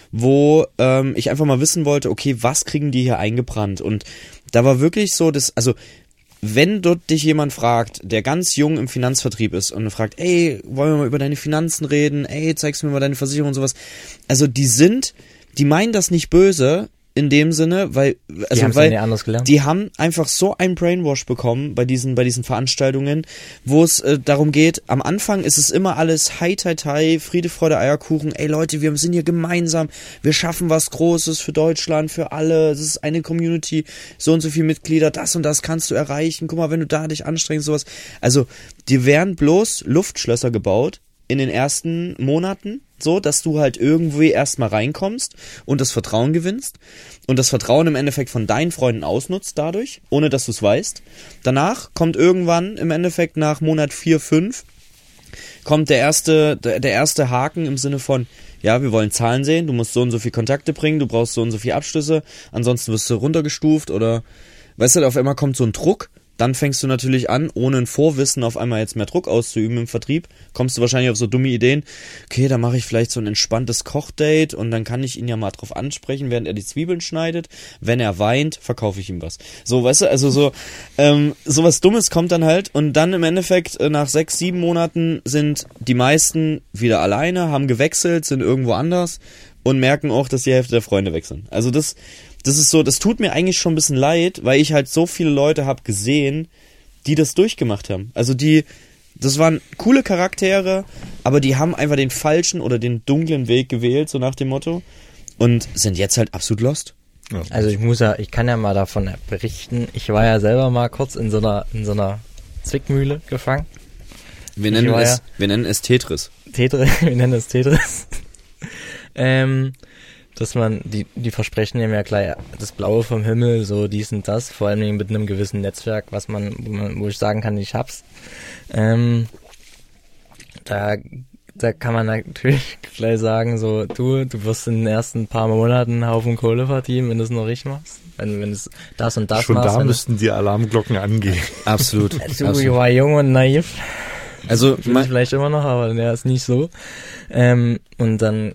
A: wo ähm, ich einfach mal wissen wollte, okay, was kriegen die hier eingebrannt? Und da war wirklich so, das, also wenn dort dich jemand fragt, der ganz jung im Finanzvertrieb ist und fragt, ey, wollen wir mal über deine Finanzen reden? Ey, zeigst du mir mal deine Versicherung und sowas. Also die sind, die meinen das nicht böse, in dem Sinne, weil, also,
B: die
A: weil,
B: ja anders gelernt.
A: Die haben einfach so ein Brainwash bekommen bei diesen, bei diesen Veranstaltungen, wo es äh, darum geht, am Anfang ist es immer alles Hi, Tai, Tai, Friede, Freude, Eierkuchen, ey Leute, wir sind hier gemeinsam, wir schaffen was Großes für Deutschland, für alle, es ist eine Community, so und so viele Mitglieder, das und das kannst du erreichen, guck mal, wenn du da dich anstrengst, sowas. Also, die werden bloß Luftschlösser gebaut in den ersten Monaten, so, dass du halt irgendwie erstmal reinkommst und das Vertrauen gewinnst und das Vertrauen im Endeffekt von deinen Freunden ausnutzt dadurch, ohne dass du es weißt. Danach kommt irgendwann im Endeffekt nach Monat vier, fünf kommt der erste, der, der erste Haken im Sinne von, ja, wir wollen Zahlen sehen, du musst so und so viel Kontakte bringen, du brauchst so und so viele Abschlüsse, ansonsten wirst du runtergestuft oder, weißt du, auf einmal kommt so ein Druck. Dann fängst du natürlich an, ohne ein Vorwissen auf einmal jetzt mehr Druck auszuüben im Vertrieb. Kommst du wahrscheinlich auf so dumme Ideen. Okay, da mache ich vielleicht so ein entspanntes Kochdate und dann kann ich ihn ja mal drauf ansprechen, während er die Zwiebeln schneidet. Wenn er weint, verkaufe ich ihm was. So, weißt du, also so ähm, sowas Dummes kommt dann halt und dann im Endeffekt äh, nach sechs, sieben Monaten sind die meisten wieder alleine, haben gewechselt, sind irgendwo anders und merken auch, dass die Hälfte der Freunde wechseln. Also das... Das ist so, das tut mir eigentlich schon ein bisschen leid, weil ich halt so viele Leute habe gesehen, die das durchgemacht haben. Also die, das waren coole Charaktere, aber die haben einfach den falschen oder den dunklen Weg gewählt, so nach dem Motto, und sind jetzt halt absolut lost.
B: Ja. Also ich muss ja, ich kann ja mal davon berichten, ich war ja selber mal kurz in so einer, in so einer Zwickmühle gefangen.
A: Wir nennen es, ja wir nennen es Tetris.
B: Tetris, wir nennen es Tetris. ähm, dass man, die, die versprechen ja gleich das Blaue vom Himmel, so dies und das, vor allem mit einem gewissen Netzwerk, was man, wo, man, wo ich sagen kann, ich hab's. Ähm, da, da kann man natürlich gleich sagen, so, du, du wirst in den ersten paar Monaten einen Haufen Kohle verdienen, wenn du es noch richtig machst. Wenn, wenn es das und das
C: Schon
B: machst.
C: Schon da müssten die Alarmglocken angehen.
A: Absolut.
B: Du,
A: absolut.
B: Ich war jung und naiv.
A: Also,
B: ich vielleicht immer noch, aber der ist nicht so. Ähm, und dann,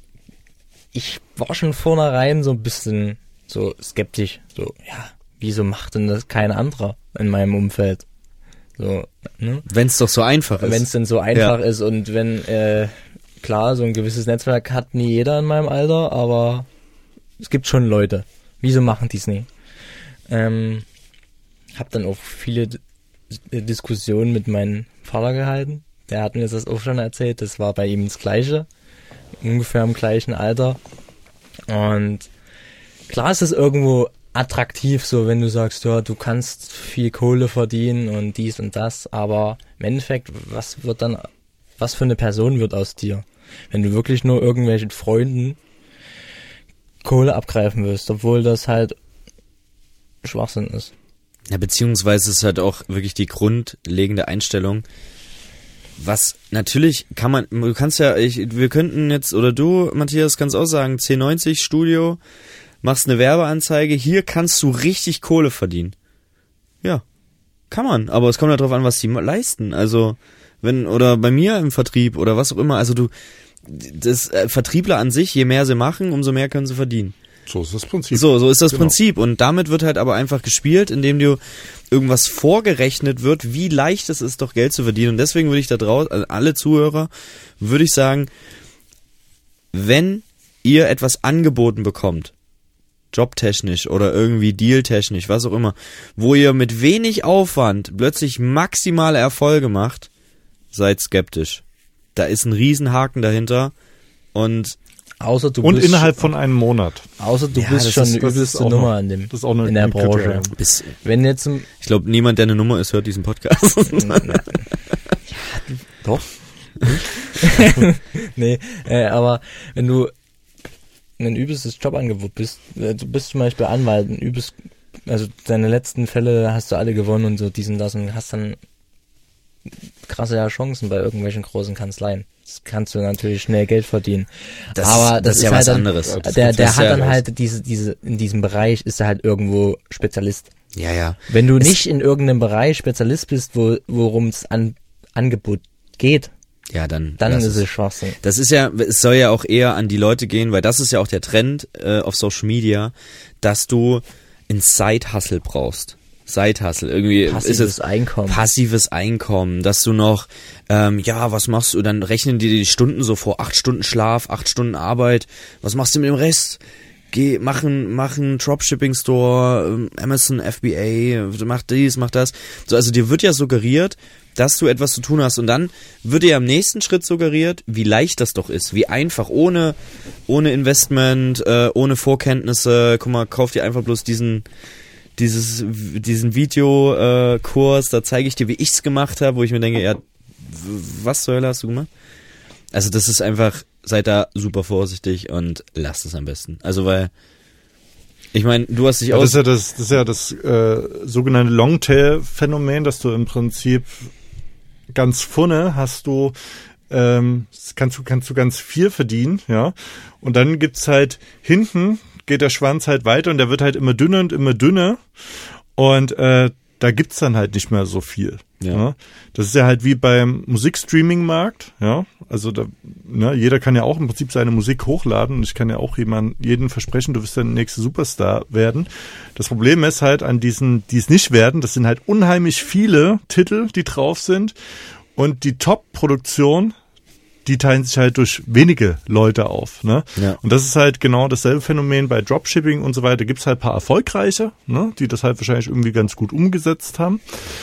B: ich war schon vornherein so ein bisschen so skeptisch. So, ja, wieso macht denn das kein anderer in meinem Umfeld? So, ne?
A: Wenn es doch so einfach ist.
B: Wenn es denn so einfach ja. ist und wenn, äh, klar, so ein gewisses Netzwerk hat nie jeder in meinem Alter, aber es gibt schon Leute. Wieso machen die es nie? Ähm, hab dann auch viele D- Diskussionen mit meinem Vater gehalten. Der hat mir das auch schon erzählt. Das war bei ihm das Gleiche. Ungefähr im gleichen Alter. Und klar ist es irgendwo attraktiv, so wenn du sagst, ja, du kannst viel Kohle verdienen und dies und das, aber im Endeffekt, was wird dann, was für eine Person wird aus dir? Wenn du wirklich nur irgendwelchen Freunden Kohle abgreifen willst, obwohl das halt Schwachsinn ist.
A: Ja, beziehungsweise ist halt auch wirklich die grundlegende Einstellung, was natürlich kann man, du kannst ja, ich, wir könnten jetzt, oder du, Matthias, kannst auch sagen, zehn neunzig Studio, machst eine Werbeanzeige, hier kannst du richtig Kohle verdienen. Ja, kann man, aber es kommt ja drauf an, was die leisten, also, wenn, oder bei mir im Vertrieb oder was auch immer, also du, das äh, Vertriebler an sich, je mehr sie machen, umso mehr können sie verdienen.
C: So ist das Prinzip.
A: So, so ist das
C: genau.
A: Prinzip. Und damit wird halt aber einfach gespielt, indem du irgendwas vorgerechnet wird, wie leicht es ist, doch Geld zu verdienen. Und deswegen würde ich da draußen, also alle Zuhörer, würde ich sagen, wenn ihr etwas angeboten bekommt, jobtechnisch oder irgendwie dealtechnisch, was auch immer, wo ihr mit wenig Aufwand plötzlich maximale Erfolge macht, seid skeptisch. Da ist ein Riesenhaken dahinter und
B: Außer du
C: und
B: bist
C: innerhalb von einem Monat.
B: Außer du
A: ja,
B: bist schon
C: ist,
B: eine übelste Nummer
C: noch,
B: in dem
C: das ist auch eine,
B: in der
C: eine
B: Branche.
A: Bis,
B: Wenn jetzt ein,
A: ich glaube, niemand, der eine Nummer ist, hört diesen Podcast.
B: ja, doch. nee, äh, aber wenn du ein übelstes Jobangebot bist, äh, du bist zum Beispiel Anwalt, ein übelst, also deine letzten Fälle hast du alle gewonnen und so dies und das und hast dann krasse ja Chancen bei irgendwelchen großen Kanzleien. Das kannst du natürlich schnell Geld verdienen.
A: Das,
B: aber das,
A: das ist ja
B: ist
A: was
B: halt
A: anderes.
B: Dann,
A: das
B: der der hat
A: ja
B: dann
A: raus.
B: halt diese diese in diesem Bereich ist er halt irgendwo Spezialist.
A: Ja, ja.
B: Wenn du
A: es,
B: nicht in irgendeinem Bereich Spezialist bist, wo worum es an Angebot geht,
A: Ja, dann.
B: Dann
A: lass
B: ist es Schwachsinn.
A: Das ist ja, es soll ja auch eher an die Leute gehen, weil das ist ja auch der Trend äh, auf Social Media, dass du ein Side-Hustle brauchst. Side-Hustle, irgendwie
B: Passives
A: ist es
B: Einkommen.
A: passives Einkommen, dass du noch, ähm, ja, was machst du, dann rechnen die die Stunden so vor, acht Stunden Schlaf, acht Stunden Arbeit, was machst du mit dem Rest? Geh, machen, machen Dropshipping-Store, ähm, Amazon F B A, mach dies, mach das. So, also dir wird ja suggeriert, dass du etwas zu tun hast und dann wird dir am nächsten Schritt suggeriert, wie leicht das doch ist, wie einfach, ohne, ohne Investment, äh, ohne Vorkenntnisse, guck mal, kauf dir einfach bloß diesen, dieses, diesen Videokurs, äh, da zeige ich dir, wie ich's gemacht habe, wo ich mir denke, ja, was zur Hölle hast du gemacht? Also das ist einfach, seid da super vorsichtig und lasst es am besten. Also weil, ich meine, du hast dich
C: ja,
A: auch...
C: Das ist ja das, das, ist ja das äh, sogenannte Longtail-Phänomen, dass du im Prinzip ganz vorne hast du, ähm, kannst du, kannst du ganz viel verdienen, ja. Und dann gibt's halt hinten, geht der Schwanz halt weiter und der wird halt immer dünner und immer dünner. Und äh, da gibt's dann halt nicht mehr so viel. Ja. Ja. Das ist ja halt wie beim Musikstreaming-Markt, ja. Also da, ne, jeder kann ja auch im Prinzip seine Musik hochladen und ich kann ja auch jemand, jeden versprechen, du wirst der nächste Superstar werden. Das Problem ist halt an diesen, die es nicht werden, das sind halt unheimlich viele Titel, die drauf sind und die Top-Produktion, die teilen sich halt durch wenige Leute auf, ne?
A: Ja.
C: Und das ist halt genau dasselbe Phänomen bei Dropshipping und so weiter. Gibt's halt ein paar erfolgreiche, ne? Die das halt wahrscheinlich irgendwie ganz gut umgesetzt haben.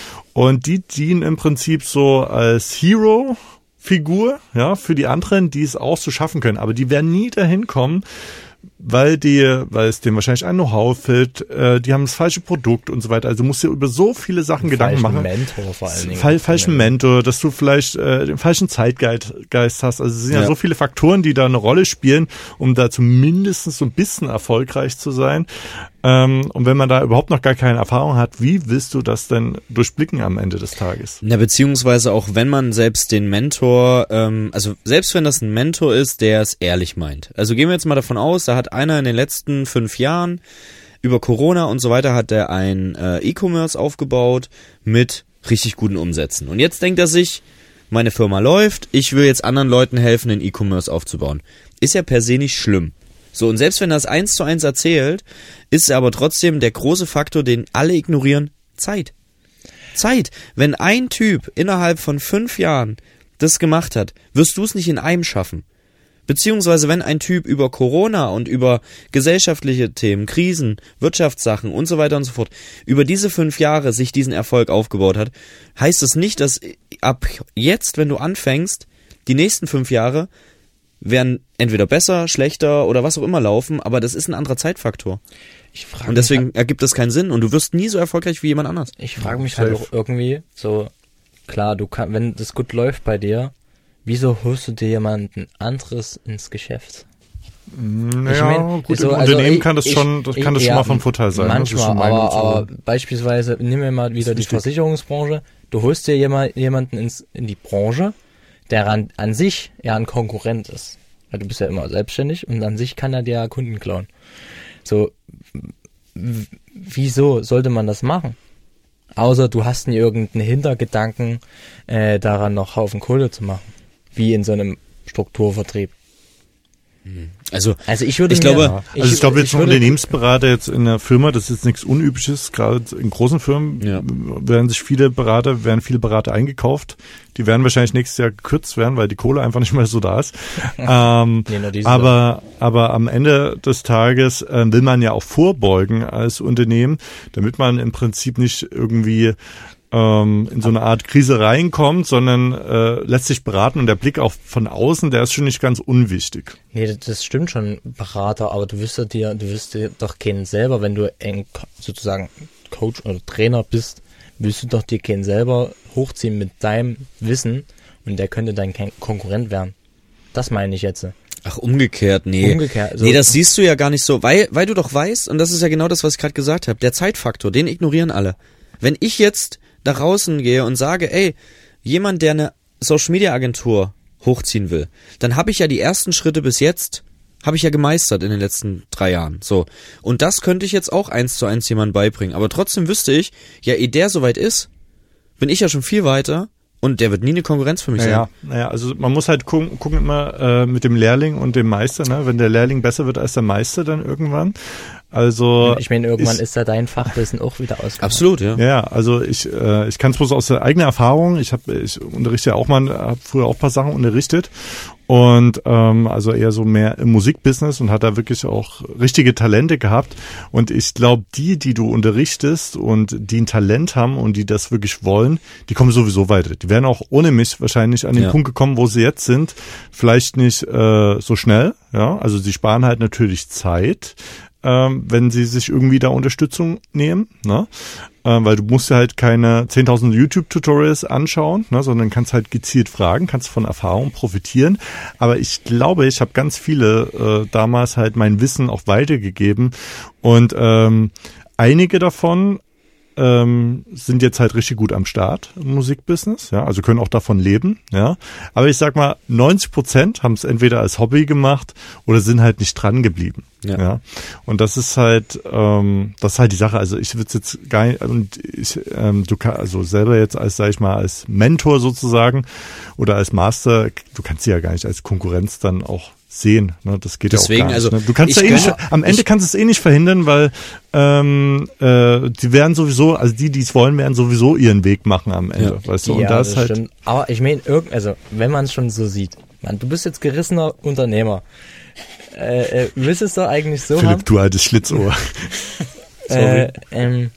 C: Und die dienen im Prinzip so als Hero-Figur, ja, für die anderen, die es auch so schaffen können. Aber die werden nie dahin kommen, weil die, weil es dem wahrscheinlich ein Know-how fehlt, äh, die haben das falsche Produkt und so weiter. Also du musst dir über so viele Sachen
B: Einen
C: Gedanken
B: falschen
C: machen.
B: Mentor vor allen Dingen.
C: Fall, falschen Mentor, dass du vielleicht äh, den falschen Zeitgeist Geist hast. Also es sind ja.
A: Ja.
C: so viele Faktoren, die da eine Rolle spielen, um da zumindest so ein bisschen erfolgreich zu sein. Ähm, und wenn man da überhaupt noch gar keine Erfahrung hat, wie willst du das denn durchblicken am Ende des Tages?
A: Na, beziehungsweise auch wenn man selbst den Mentor, ähm, also selbst wenn das ein Mentor ist, der es ehrlich meint. Also gehen wir jetzt mal davon aus, da hat einer in den letzten fünf Jahren über Corona und so weiter hat er ein äh, E-Commerce aufgebaut mit richtig guten Umsätzen. Und jetzt denkt er sich, meine Firma läuft, ich will jetzt anderen Leuten helfen, den E-Commerce aufzubauen. Ist ja per se nicht schlimm. So, und selbst wenn er es eins zu eins erzählt, ist er aber trotzdem der große Faktor, den alle ignorieren, Zeit. Zeit. Wenn ein Typ innerhalb von fünf Jahren das gemacht hat, wirst du es nicht in einem schaffen. Beziehungsweise wenn ein Typ über Corona und über gesellschaftliche Themen, Krisen, Wirtschaftssachen und so weiter und so fort, über diese fünf Jahre sich diesen Erfolg aufgebaut hat, heißt es nicht, dass ab jetzt, wenn du anfängst, die nächsten fünf Jahre werden entweder besser, schlechter oder was auch immer laufen, aber das ist ein anderer Zeitfaktor.
B: Ich frage
A: Und deswegen
B: mich halt,
A: ergibt das keinen Sinn und du wirst nie so erfolgreich wie jemand anders.
B: ich frage mich halt
C: Safe.
B: auch irgendwie so, klar, du kann, wenn das gut läuft bei dir, wieso holst du dir jemanden anderes ins Geschäft?
C: Naja,
B: Ich mein,
C: gut,
B: so,
C: im
B: also
C: Unternehmen
B: ich-
C: kann das
B: ich-
C: schon, das kann das
B: ich-
C: schon
B: ja,
C: mal von Vorteil sein. Das ist
B: Manchmal,
C: schon meine
B: aber,
C: Meinung.
B: aber beispielsweise, nehmen wir mal wieder die
C: richtig.
B: Versicherungsbranche, du holst dir jema- jemanden ins, in die Branche, der an, an sich ja ein Konkurrent ist. Weil du bist ja immer selbstständig und an sich kann er dir ja Kunden klauen. So, w- wieso sollte man das machen? Außer du hast nie irgendeinen Hintergedanken, äh, daran noch Haufen Kohle zu machen. Wie in so einem Strukturvertrieb.
A: Also,
B: Also ich würde
A: Ich
B: mir,
A: glaube-
C: Also ich, glaube jetzt ein
B: würde-
C: Unternehmensberater jetzt in der Firma, das ist jetzt nichts Unübliches, gerade in großen Firmen
A: Ja.
C: werden sich viele Berater, werden viele Berater eingekauft. Die werden wahrscheinlich nächstes Jahr gekürzt werden, weil die Kohle einfach nicht mehr so da ist. ähm,
B: Nee, nur dieses
C: aber, aber am Ende des Tages äh, will man ja auch vorbeugen als Unternehmen, damit man im Prinzip nicht irgendwie ähm, in so eine Art Krise reinkommt, sondern äh, lässt sich beraten und der Blick auch von außen, der ist schon nicht ganz unwichtig.
B: Nee, das- das stimmt schon, Berater, aber du wirst ja dir, du wirst dir doch keinen selber, wenn du ein, sozusagen Coach oder Trainer bist, willst du doch dir keinen selber hochziehen mit deinem Wissen und der könnte dann kein Konkurrent werden. Das meine ich jetzt.
A: ach, umgekehrt, nee.
B: Umgekehrt. So,
A: Nee, das siehst du ja gar nicht so, weil, weil du doch weißt, und das ist ja genau das, was ich gerade gesagt habe, der Zeitfaktor, den ignorieren alle. Wenn ich jetzt da draußen gehe und sage, ey, jemand, der eine Social-Media-Agentur hochziehen will, dann habe ich ja die ersten Schritte bis jetzt, habe ich ja gemeistert in den letzten drei Jahren. So. Und das könnte ich jetzt auch eins zu eins jemandem beibringen. Aber trotzdem wüsste ich, ja, ehe der soweit ist, bin ich ja schon viel weiter und der wird nie eine Konkurrenz für mich
C: naja,
A: sein.
C: Naja, also man muss halt gucken, gucken immer äh, mit dem Lehrling und dem Meister, ne? Wenn der Lehrling besser wird als der Meister dann irgendwann. Also
B: ich meine, irgendwann
C: ich,
B: ist da dein Fachwissen auch wieder ausgegangen.
A: Absolut, ja.
C: Ja, also ich äh, ich kann es bloß aus der eigenen Erfahrung. Ich habe ich unterrichte ja auch mal, habe früher auch ein paar Sachen unterrichtet und ähm, also eher so mehr im Musikbusiness und hat da wirklich auch richtige Talente gehabt. Und ich glaube, die, die du unterrichtest und die ein Talent haben und die das wirklich wollen, die kommen sowieso weiter. Die werden auch ohne mich wahrscheinlich an den
A: Ja.
C: Punkt gekommen, wo sie jetzt sind. Vielleicht nicht äh, so schnell. Ja, also sie sparen halt natürlich Zeit. Ähm, wenn sie sich irgendwie da Unterstützung nehmen, ne? Ähm, weil du musst ja halt keine zehntausend YouTube-Tutorials anschauen, ne? Sondern kannst halt gezielt fragen, kannst von Erfahrung profitieren. Aber ich glaube, ich habe ganz viele äh, damals halt mein Wissen auch weitergegeben und ähm, einige davon ähm, sind jetzt halt richtig gut am Start im Musikbusiness, ja, also können auch davon leben, ja. Aber ich sag mal, neunzig Prozent haben es entweder als Hobby gemacht oder sind halt nicht dran geblieben.
A: Ja.
C: Ja, und das ist halt, ähm, das ist halt die Sache. Also ich würde jetzt gar nicht, und ich, ähm, du kannst also selber jetzt als, sag ich mal, als Mentor sozusagen oder als Master, du kannst sie ja gar nicht als Konkurrenz dann auch sehen. Ne? Das geht
A: Deswegen,
C: ja auch gar nicht.
A: also
C: Ne? Du kannst ja eh
A: gönne,
C: nicht, am Ende
A: ich,
C: kannst du es eh nicht verhindern, weil ähm, äh, die werden sowieso, also die, die es wollen, werden sowieso ihren Weg machen am Ende,
A: Ja.
C: weißt du? Und
B: ja,
C: da
B: das
C: ist halt,
B: stimmt. Aber ich meine, irgend, also wenn man es schon so sieht, man, du bist jetzt gerissener Unternehmer. Äh, äh, willst du es doch eigentlich so haben?
C: Philipp, du altes Schlitzohr.
B: Äh, ähm,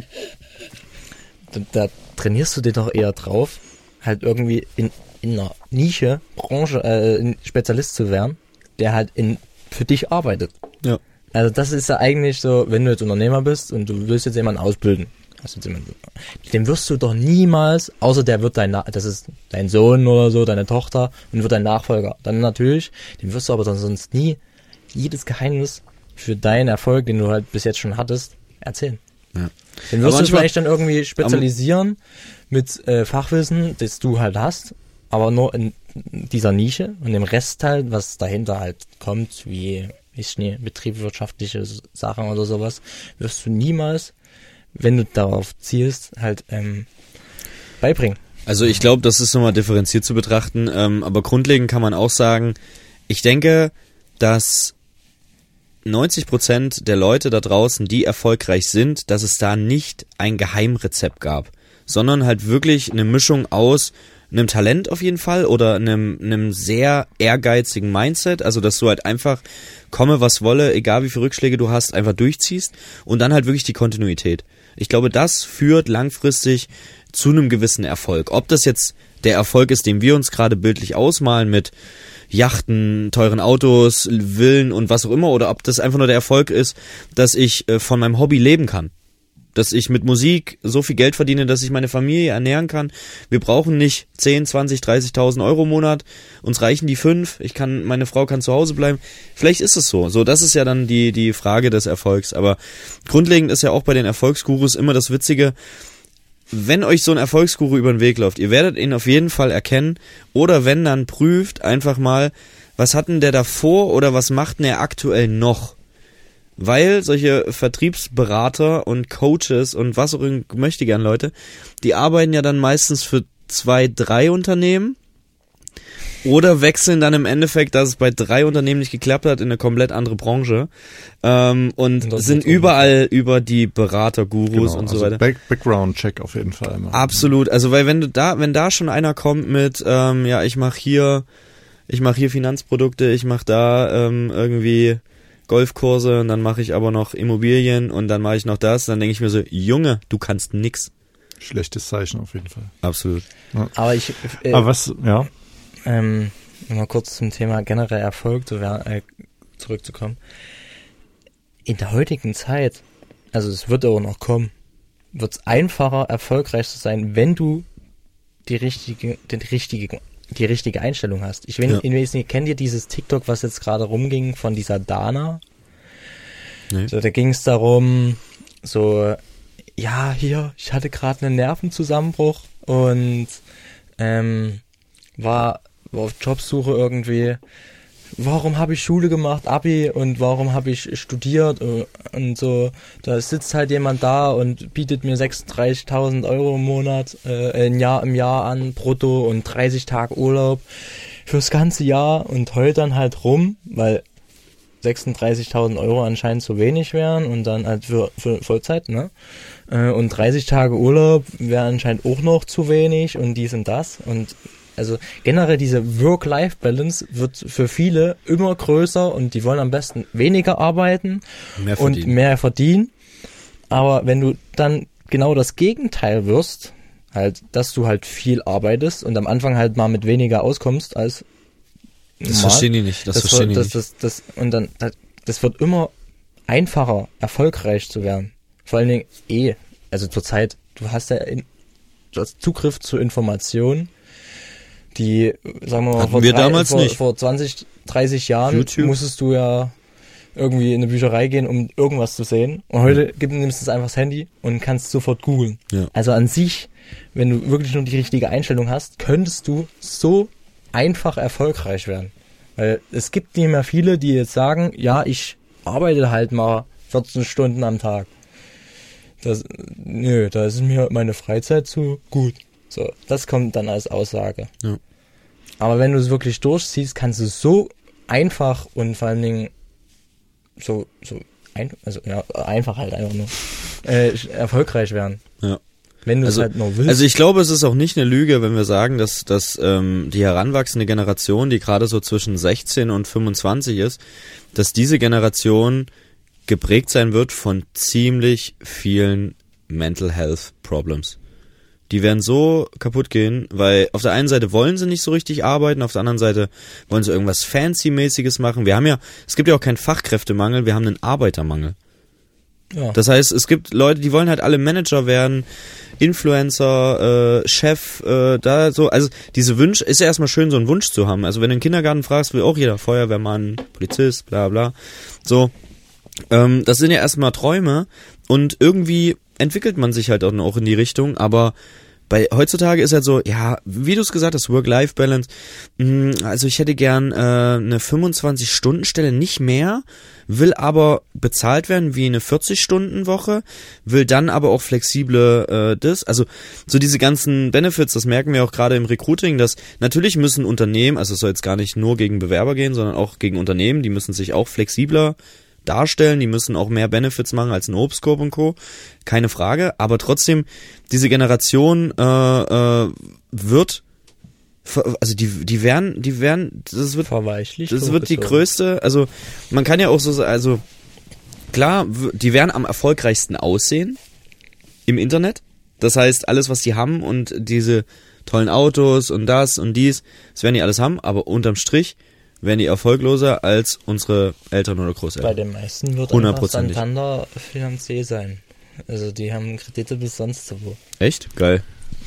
B: da, da trainierst du dir doch eher drauf, halt irgendwie in, in einer Nische, Branche, äh, ein Spezialist zu werden, der halt in für dich arbeitet.
A: Ja.
B: Also das ist ja eigentlich so, wenn du jetzt Unternehmer bist und du willst jetzt jemanden ausbilden, hast jetzt jemanden, den wirst du doch niemals, außer der wird dein, Na- das ist dein Sohn oder so, deine Tochter und wird dein Nachfolger. Dann natürlich, den wirst du aber dann sonst nie jedes Geheimnis für deinen Erfolg, den du halt bis jetzt schon hattest, erzählen.
A: Ja.
B: Den
A: Aber
B: wirst du
A: manchmal-
B: vielleicht dann irgendwie spezialisieren mit äh, Fachwissen, das du halt hast, aber nur in dieser Nische und dem Rest halt, was dahinter halt kommt, wie, ich nicht, betriebswirtschaftliche Sachen oder sowas, wirst du niemals, wenn du darauf zielst, halt ähm, beibringen.
A: Also ich glaube, das ist nochmal differenziert zu betrachten, ähm, aber grundlegend kann man auch sagen, ich denke, dass neunzig Prozent der Leute da draußen, die erfolgreich sind, dass es da nicht ein Geheimrezept gab, sondern halt wirklich eine Mischung aus einem Talent auf jeden Fall oder einem, einem sehr ehrgeizigen Mindset, also dass du halt einfach komme was wolle, egal wie viele Rückschläge du hast, einfach durchziehst und dann halt wirklich die Kontinuität. Ich glaube, das führt langfristig zu einem gewissen Erfolg. Ob das jetzt der Erfolg ist, den wir uns gerade bildlich ausmalen mit Yachten, teuren Autos, Villen und was auch immer, oder ob das einfach nur der Erfolg ist, dass ich äh, von meinem Hobby leben kann. Dass ich mit Musik so viel Geld verdiene, dass ich meine Familie ernähren kann. Wir brauchen nicht zehn, zwanzig, dreißigtausend Euro im Monat. Uns reichen die fünf. Ich kann, meine Frau kann zu Hause bleiben. Vielleicht ist es so. So, das ist ja dann die, die Frage des Erfolgs. Aber grundlegend ist ja auch bei den Erfolgsgurus immer das Witzige, wenn euch so ein Erfolgsguru über den Weg läuft, ihr werdet ihn auf jeden Fall erkennen. Oder wenn, dann prüft einfach mal, was hat denn der davor oder was macht denn er aktuell noch? Weil solche Vertriebsberater und Coaches und was auch immer möchte gern Leute, die arbeiten ja dann meistens für zwei, drei Unternehmen oder wechseln dann im Endeffekt, dass es bei drei Unternehmen nicht geklappt hat, in eine komplett andere Branche ähm, und,
B: Und
A: sind überall über die Berater, Gurus
C: Genau,
A: und so
C: also
A: weiter.
C: Back Background-Check auf jeden Fall immer.
A: Absolut, also weil wenn du da, wenn da schon einer kommt mit, ähm, ja, ich mache hier, ich mache hier Finanzprodukte, ich mache da ähm, irgendwie Golfkurse und dann mache ich aber noch Immobilien und dann mache ich noch das, dann denke ich mir so, Junge, du kannst nix.
C: Schlechtes Zeichen auf jeden Fall.
A: Absolut.
B: Aber ich, äh,
C: Aber was, ja,
B: ähm, mal kurz zum Thema generell Erfolg zu wer- äh, zurückzukommen. In der heutigen Zeit, also es wird auch noch kommen, wird es einfacher, erfolgreich zu sein, wenn du die richtige, den richtige, die richtige Einstellung hast. Ich, wenn,
A: Ja.
B: ich weiß nicht, kennt ihr dieses TikTok, was jetzt gerade rumging von dieser Dana?
A: Nee.
B: So, da ging es darum, so, ja, hier, ich hatte gerade einen Nervenzusammenbruch und ähm, war, war auf Jobsuche irgendwie, warum habe ich Schule gemacht, Abi und warum habe ich studiert und so. Da sitzt halt jemand da und bietet mir sechsunddreißigtausend Euro im Monat, äh, im Jahr, im Jahr an, brutto und dreißig Tage Urlaub fürs ganze Jahr und heult dann halt rum, weil sechsunddreißigtausend Euro anscheinend zu wenig wären und dann halt für, für Vollzeit, ne? Und dreißig Tage Urlaub wäre anscheinend auch noch zu wenig und dies und das. Und also generell diese Work-Life-Balance wird für viele immer größer und die wollen am besten weniger arbeiten
A: mehr
B: und mehr verdienen. Aber wenn du dann genau das Gegenteil wirst, halt, dass du halt viel arbeitest und am Anfang halt mal mit weniger auskommst als
A: Das
B: normal,
A: verstehen die nicht, das,
B: das
A: verstehen die
B: das,
A: nicht.
B: Das, das, das, und dann, das, das wird immer einfacher, erfolgreich zu werden. Vor allen Dingen eh, also zurzeit, du hast ja in, du hast Zugriff zu Informationen, die, sagen wir mal, vor,
A: wir
B: drei,
A: damals
B: vor,
A: nicht.
B: vor zwanzig, dreißig Jahren
A: YouTube.
B: musstest du ja irgendwie in eine Bücherei gehen, um irgendwas zu sehen. Und heute mhm. gib, nimmst du einfach das Handy und kannst sofort googeln.
A: Ja.
B: Also an sich, wenn du wirklich nur die richtige Einstellung hast, könntest du so einfach erfolgreich werden. Weil es gibt nicht mehr viele, die jetzt sagen, ja, ich arbeite halt mal vierzehn Stunden am Tag. Das, nö, da ist mir meine Freizeit zu gut. So, das kommt dann als Aussage.
A: Ja.
B: Aber wenn du es wirklich durchziehst, kannst du so einfach und vor allen Dingen so, so ein, also ja, einfach halt einfach nur äh, erfolgreich werden.
A: Ja.
B: Wenn du
A: also,
B: es halt nur willst.
A: Also ich glaube, es ist auch nicht eine Lüge, wenn wir sagen, dass, dass ähm, die heranwachsende Generation, die gerade so zwischen sechzehn und fünfundzwanzig ist, dass diese Generation geprägt sein wird von ziemlich vielen Mental Health Problems. Die werden so kaputt gehen, weil auf der einen Seite wollen sie nicht so richtig arbeiten, auf der anderen Seite wollen sie irgendwas Fancy-mäßiges machen. Wir haben ja, es gibt ja auch keinen Fachkräftemangel, wir haben einen Arbeitermangel. Ja. Das heißt, es gibt Leute, die wollen halt alle Manager werden, Influencer, äh, Chef, äh, da so, also diese Wünsche, ist ja erstmal schön, so einen Wunsch zu haben. Also wenn du in den Kindergarten fragst, will auch jeder Feuerwehrmann, Polizist, bla bla, so. Ähm, das sind ja erstmal Träume und irgendwie entwickelt man sich halt auch noch in die Richtung, aber bei heutzutage ist halt so, ja, wie du es gesagt hast, Work-Life-Balance, mh, also ich hätte gern äh, eine fünfundzwanzig-Stunden-Stelle, nicht mehr, will aber bezahlt werden wie eine vierzig-Stunden-Woche, will dann aber auch flexible äh, das, also so diese ganzen Benefits, das merken wir auch gerade im Recruiting, dass natürlich müssen Unternehmen, also es soll jetzt gar nicht nur gegen Bewerber gehen, sondern auch gegen Unternehmen, die müssen sich auch flexibler darstellen, die müssen auch mehr Benefits machen als ein Obstkorb und Co., keine Frage, aber trotzdem, diese Generation äh, äh, wird, also die die werden, die werden, das wird, das wird die größte, also man kann ja auch so, also klar, die werden am erfolgreichsten aussehen im Internet, das heißt, alles, was die haben und diese tollen Autos und das und dies, das werden die alles haben, aber unterm Strich werden die erfolgloser als unsere Eltern oder Großeltern.
B: Bei den meisten wird einfach Santander Finanzier sein. Also die haben Kredite bis sonst wo.
A: Echt? Geil.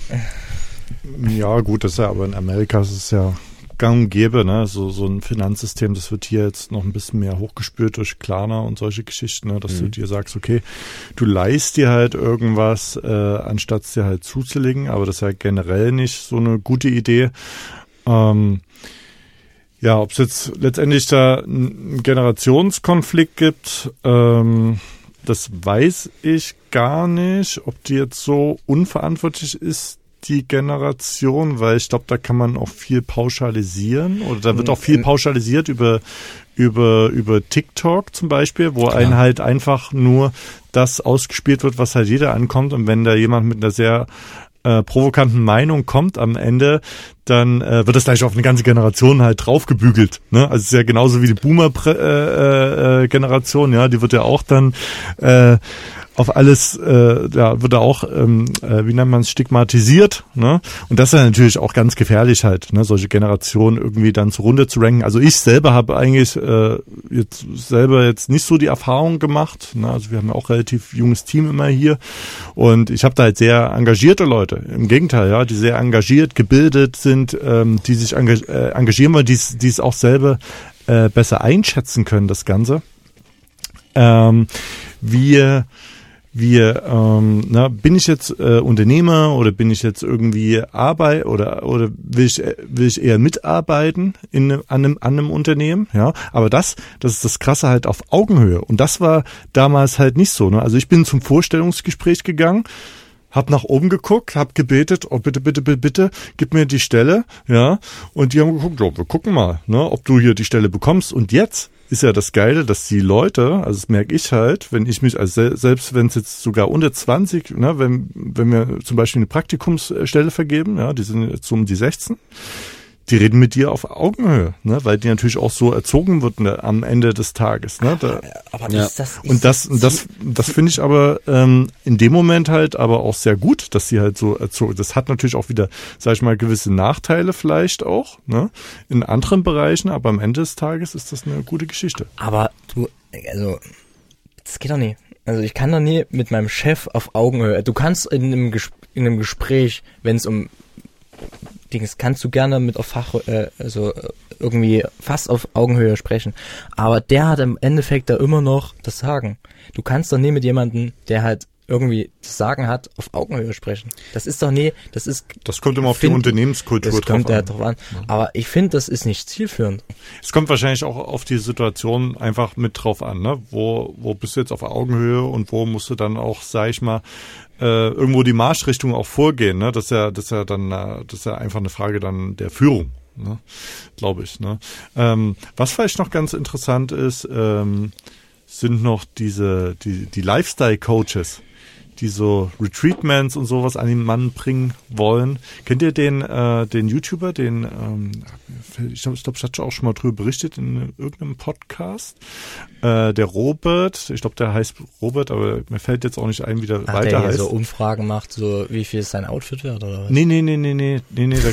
C: Ja gut, das ist ja, aber in Amerika ist es ja gang und gäbe, ne? So, so ein Finanzsystem, das wird hier jetzt noch ein bisschen mehr hochgespürt durch Klarna und solche Geschichten, ne? Dass mhm. du dir sagst, okay, du leihst dir halt irgendwas, äh, anstatt es dir halt zuzulegen, aber das ist ja generell nicht so eine gute Idee. Ähm, Ja, ob es jetzt letztendlich da einen Generationskonflikt gibt, ähm, das weiß ich gar nicht, ob die jetzt so unverantwortlich ist, die Generation, weil ich glaube, da kann man auch viel pauschalisieren oder da wird auch viel pauschalisiert über über über TikTok zum Beispiel, wo Klar. einen halt einfach nur das ausgespielt wird, was halt jeder ankommt, und wenn da jemand mit einer sehr Äh, provokanten Meinung kommt am Ende, dann äh, wird das gleich auf eine ganze Generation halt draufgebügelt. Ne? Also es ist ja genauso wie die Boomer-Generation, äh, äh, ja, die wird ja auch dann äh, auf alles, äh, ja, wird da auch, ähm, äh, wie nennt man es, stigmatisiert, ne? Und das ist ja natürlich auch ganz gefährlich halt, ne? Solche Generationen irgendwie dann zur Runde zu ranken. Also ich selber habe eigentlich äh, jetzt selber jetzt nicht so die Erfahrung gemacht, ne? Also wir haben ja auch relativ junges Team immer hier und ich habe da halt sehr engagierte Leute. Im Gegenteil, ja, die sehr engagiert, gebildet sind, ähm, die sich engag- äh, engagieren wollen, die es auch selber äh, besser einschätzen können, das Ganze. Ähm, wir wir, ähm, na, bin ich jetzt äh, Unternehmer oder bin ich jetzt irgendwie Arbeit oder oder will ich will ich eher mitarbeiten in an einem an einem Unternehmen, ja? Aber das, das ist das Krasse halt auf Augenhöhe und das war damals halt nicht so. Ne? Also ich bin zum Vorstellungsgespräch gegangen. Hab nach oben geguckt, hab gebetet, oh bitte, bitte, bitte, bitte, gib mir die Stelle, ja. Und die haben geguckt, oh, wir gucken mal, ne, ob du hier die Stelle bekommst. Und jetzt ist ja das Geile, dass die Leute, also das merke ich halt, wenn ich mich, also selbst wenn es jetzt sogar unter zwanzig, ne, wenn, wenn wir zum Beispiel eine Praktikumsstelle vergeben, ja, die sind jetzt um die sechzehn, die reden mit dir auf Augenhöhe, ne, weil die natürlich auch so erzogen wird ne, am Ende des Tages. Ne, da,
B: aber
C: ja.
B: ist das, ist
C: und das, das, das finde ich aber ähm, in dem Moment halt aber auch sehr gut, dass sie halt so erzogen. Das hat natürlich auch wieder, sag ich mal, gewisse Nachteile vielleicht auch, ne, in anderen Bereichen, aber am Ende des Tages ist das eine gute Geschichte.
B: Aber du, also, das geht doch nie. Also ich kann doch nie mit meinem Chef auf Augenhöhe. Du kannst in einem, Ges- in einem Gespräch, wenn es um Dings, kannst du gerne mit auf Fach, äh, also irgendwie fast auf Augenhöhe sprechen. Aber der hat im Endeffekt da immer noch das Sagen. Du kannst doch nie mit jemandem, der halt irgendwie das Sagen hat, auf Augenhöhe sprechen. Das ist doch nie, das ist...
C: Das kommt immer auf
B: find,
C: die Unternehmenskultur
B: das
C: drauf
B: kommt
C: an.
B: ja drauf an. Aber ich finde, das ist nicht zielführend.
C: Es kommt wahrscheinlich auch auf die Situation einfach mit drauf an, ne? Wo, wo bist du jetzt auf Augenhöhe und wo musst du dann auch, sag ich mal, äh, irgendwo die Marschrichtung auch vorgehen, ne? Das ist ja, das ist ja dann, das ist ja einfach eine Frage dann der Führung, ne? Glaube ich, ne? Ähm, was vielleicht noch ganz interessant ist, ähm, sind noch diese, die, die Lifestyle-Coaches, die so Retreatments und sowas an den Mann bringen wollen. Kennt ihr den äh, den YouTuber, den ähm, ich glaube, ich, glaub, ich hatte auch schon mal drüber berichtet in irgendeinem Podcast. Äh, der Robert, ich glaube, der heißt Robert, aber mir fällt jetzt auch nicht ein, wie der
B: Ach,
C: weiter
B: der hier
C: heißt.
B: so Umfragen macht, so wie viel sein Outfit wird oder was?
C: Nee, nee, nee, nee, nee, nee, nee, da,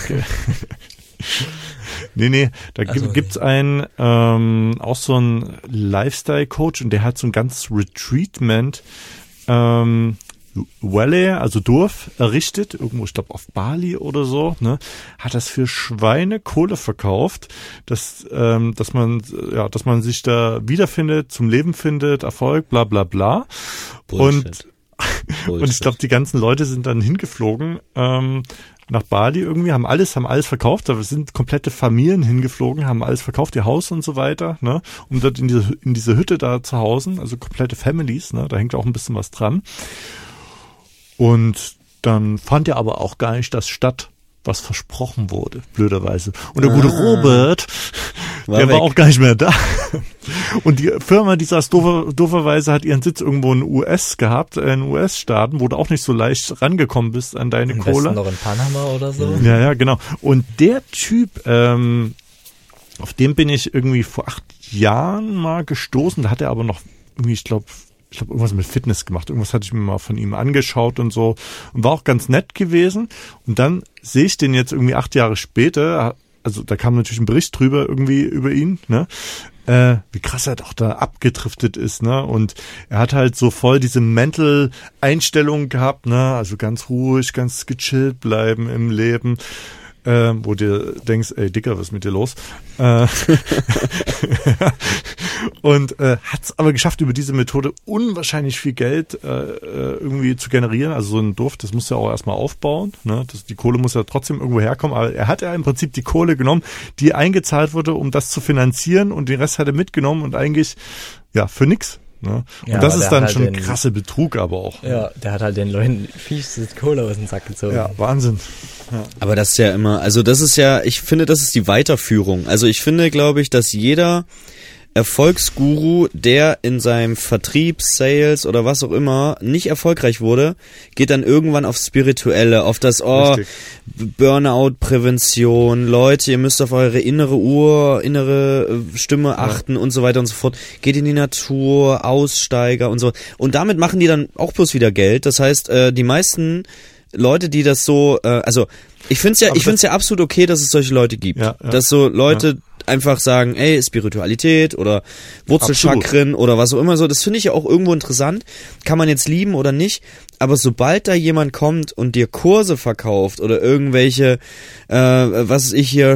C: nee, nee, da
B: Also,
C: gibt's einen, ähm, auch so einen Lifestyle-Coach und der hat so ein ganzes Retreatment, ähm, Valley, also Dorf, errichtet, irgendwo, ich glaube auf Bali oder so, ne, hat das für Schweine Kohle verkauft, dass, ähm, dass man, ja, dass man sich da wiederfindet, zum Leben findet, Erfolg, bla bla bla.
A: Bullshit.
C: Und, und ich glaube, die ganzen Leute sind dann hingeflogen, ähm, nach Bali irgendwie, haben alles, haben alles verkauft, da sind komplette Familien hingeflogen, haben alles verkauft, ihr Haus und so weiter, ne, um dort in diese, in diese Hütte da zu hausen, also komplette Families, ne, da hängt auch ein bisschen was dran. Und dann fand er aber auch gar nicht das statt, was versprochen wurde, blöderweise. Und der
A: ah,
C: gute Robert,
A: war
C: der
A: weg.
C: war auch gar nicht mehr da. Und die Firma, die saß doofer, dooferweise, hat ihren Sitz irgendwo in U S gehabt, in U S-Staaten, wo du auch nicht so leicht rangekommen bist an deine
B: Am
C: Kohle.
B: besten noch in Panama oder so.
C: Ja, ja, genau. Und der Typ, ähm, auf den bin ich irgendwie vor acht Jahren mal gestoßen, da hat er aber noch irgendwie, ich glaube, ich glaube, irgendwas mit Fitness gemacht. Irgendwas hatte ich mir mal von ihm angeschaut und so. Und war auch ganz nett gewesen. Und dann sehe ich den jetzt irgendwie acht Jahre später, also da kam natürlich ein Bericht drüber irgendwie über ihn, ne? Äh, wie krass er doch da abgedriftet ist, ne? Und er hat halt so voll diese Mental-Einstellung gehabt, ne? Also ganz ruhig, ganz gechillt bleiben im Leben. Äh, wo du denkst, ey Dicker, was ist mit dir los? Äh, und äh, hat es aber geschafft, über diese Methode unwahrscheinlich viel Geld äh, irgendwie zu generieren. Also so ein Dorf, das muss ja auch erstmal aufbauen. Ne? Das, die Kohle muss ja trotzdem irgendwo herkommen. Aber er hat ja im Prinzip die Kohle genommen, die eingezahlt wurde, um das zu finanzieren. Und den Rest hat er mitgenommen und eigentlich ja für nix. Ne?
B: Ja,
C: und das ist dann
B: halt
C: schon
B: den,
C: krasse Betrug aber auch.
B: Ja, der hat halt den Leuten fiesste Kohle aus dem Sack gezogen.
C: Ja, Wahnsinn. Ja.
A: Aber das ist ja immer, also das ist ja, ich finde, das ist die Weiterführung. Also ich finde, glaube ich, dass jeder Erfolgsguru, der in seinem Vertrieb, Sales oder was auch immer nicht erfolgreich wurde, geht dann irgendwann aufs Spirituelle, auf das, oh,
C: Richtig.
A: Burnout-Prävention, Leute, ihr müsst auf eure innere Uhr, innere Stimme achten, ja, und so weiter und so fort. Geht in die Natur, Aussteiger und so. Und damit machen die dann auch bloß wieder Geld. Das heißt, äh, die meisten Leute, die das so, äh, also ich finde es ja, ich finde es ja absolut okay, dass es solche Leute gibt.
C: Ja, ja,
A: dass so Leute
C: ja.
A: einfach sagen, ey, Spiritualität oder Wurzelchakren oder was auch immer so. Das finde ich ja auch irgendwo interessant. Kann man jetzt lieben oder nicht. aber sobald da jemand kommt und dir Kurse verkauft oder irgendwelche, äh, was weiß ich hier,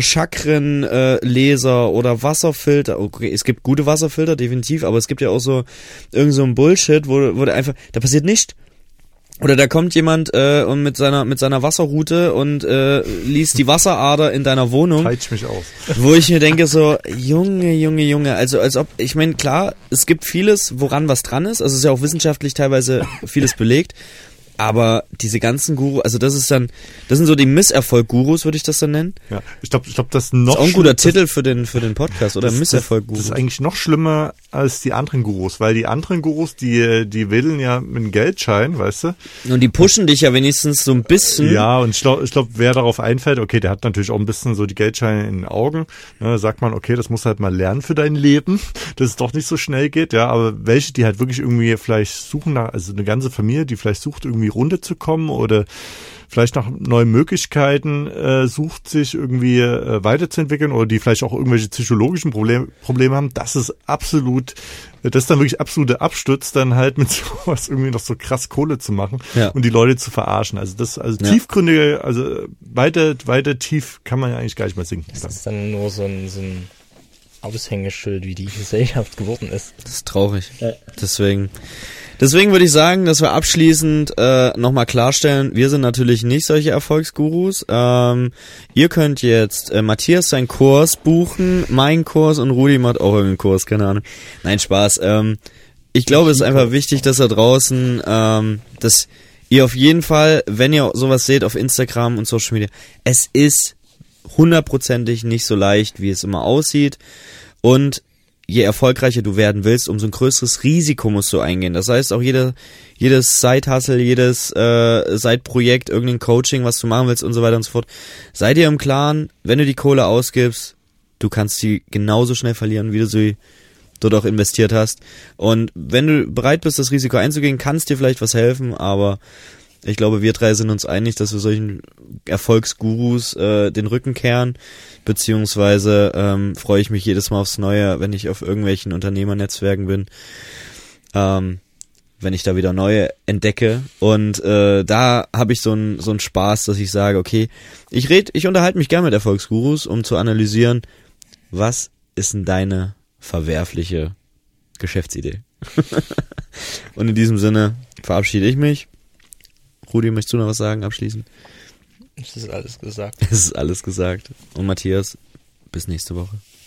A: Chakrenleser äh, oder Wasserfilter, okay, es gibt gute Wasserfilter, definitiv, aber es gibt ja auch so irgend so ein Bullshit, wo, wo der einfach, da passiert nichts. Oder da kommt jemand äh, und mit seiner mit seiner Wasserrute und äh, liest die Wasserader in deiner Wohnung.
C: Peitsch mich aus.
A: Wo ich mir denke so, Junge, Junge, Junge, also als ob, ich meine, klar, es gibt vieles, woran was dran ist, also es ist ja auch wissenschaftlich teilweise vieles belegt, aber diese ganzen Gurus, also das ist dann, das sind so die Misserfolg-Gurus, würde ich das dann nennen.
C: Ja, ich glaube, ich glaube, das noch
A: das ist auch ein guter Titel für den für den Podcast, oder? Misserfolg-Gurus.
C: Das ist eigentlich noch schlimmer als die anderen Gurus, weil die anderen Gurus, die die wedeln ja mit einem Geldschein, weißt du?
A: Und die pushen dich ja wenigstens so ein bisschen.
C: Ja, und ich glaube, ich glaub, wer darauf einfällt, okay, der hat natürlich auch ein bisschen so die Geldscheine in den Augen. Ne, sagt man, okay, das musst du halt mal lernen für dein Leben, dass es doch nicht so schnell geht, ja. Aber welche, die halt wirklich irgendwie vielleicht suchen nach, also eine ganze Familie, die vielleicht sucht, irgendwie runterzukommen oder vielleicht nach neuen Möglichkeiten äh, sucht, sich irgendwie äh, weiterzuentwickeln oder die vielleicht auch irgendwelche psychologischen Problem, Probleme haben, das ist absolut, das ist dann wirklich absoluter Absturz, dann halt mit sowas irgendwie noch so krass Kohle zu machen
A: ja.
C: und die Leute zu verarschen. Also das, also
A: ja.
C: tiefgründige, also weiter, weiter tief kann man ja eigentlich gar nicht mehr sinken.
B: Das ist dann nur so ein, so ein Aushängeschild, wie die Gesellschaft geworden ist.
A: Das ist traurig. Ja. Deswegen... Deswegen würde ich sagen, dass wir abschließend äh, nochmal klarstellen, wir sind natürlich nicht solche Erfolgsgurus. Ähm, ihr könnt jetzt äh, Matthias seinen Kurs buchen, meinen Kurs und Rudi macht auch irgendeinen Kurs, keine Ahnung. Nein, Spaß. Ähm, ich glaube, es ist einfach wichtig, dass da draußen, ähm, dass ihr auf jeden Fall, wenn ihr sowas seht auf Instagram und Social Media, es ist hundertprozentig nicht so leicht, wie es immer aussieht. Und je erfolgreicher du werden willst, umso ein größeres Risiko musst du eingehen. Das heißt, auch jede, jedes Side-Hustle, jedes äh, Side-Projekt, irgendein Coaching, was du machen willst und so weiter und so fort, sei dir im Klaren, wenn du die Kohle ausgibst, du kannst sie genauso schnell verlieren, wie du sie dort auch investiert hast. Und wenn du bereit bist, das Risiko einzugehen, kann es dir vielleicht was helfen, aber ich glaube, wir drei sind uns einig, dass wir solchen Erfolgsgurus äh, den Rücken kehren, beziehungsweise ähm, freue ich mich jedes Mal aufs Neue, wenn ich auf irgendwelchen Unternehmernetzwerken bin, ähm, wenn ich da wieder neue entdecke und äh, da habe ich so einen so einen Spaß, dass ich sage, okay, ich red, ich unterhalte mich gerne mit Erfolgsgurus, um zu analysieren, was ist denn deine verwerfliche Geschäftsidee? Und in diesem Sinne verabschiede ich mich. Rudi, möchtest du noch was sagen, abschließend?
B: Es ist alles gesagt.
A: Es ist alles gesagt. Und Matthias, bis nächste Woche.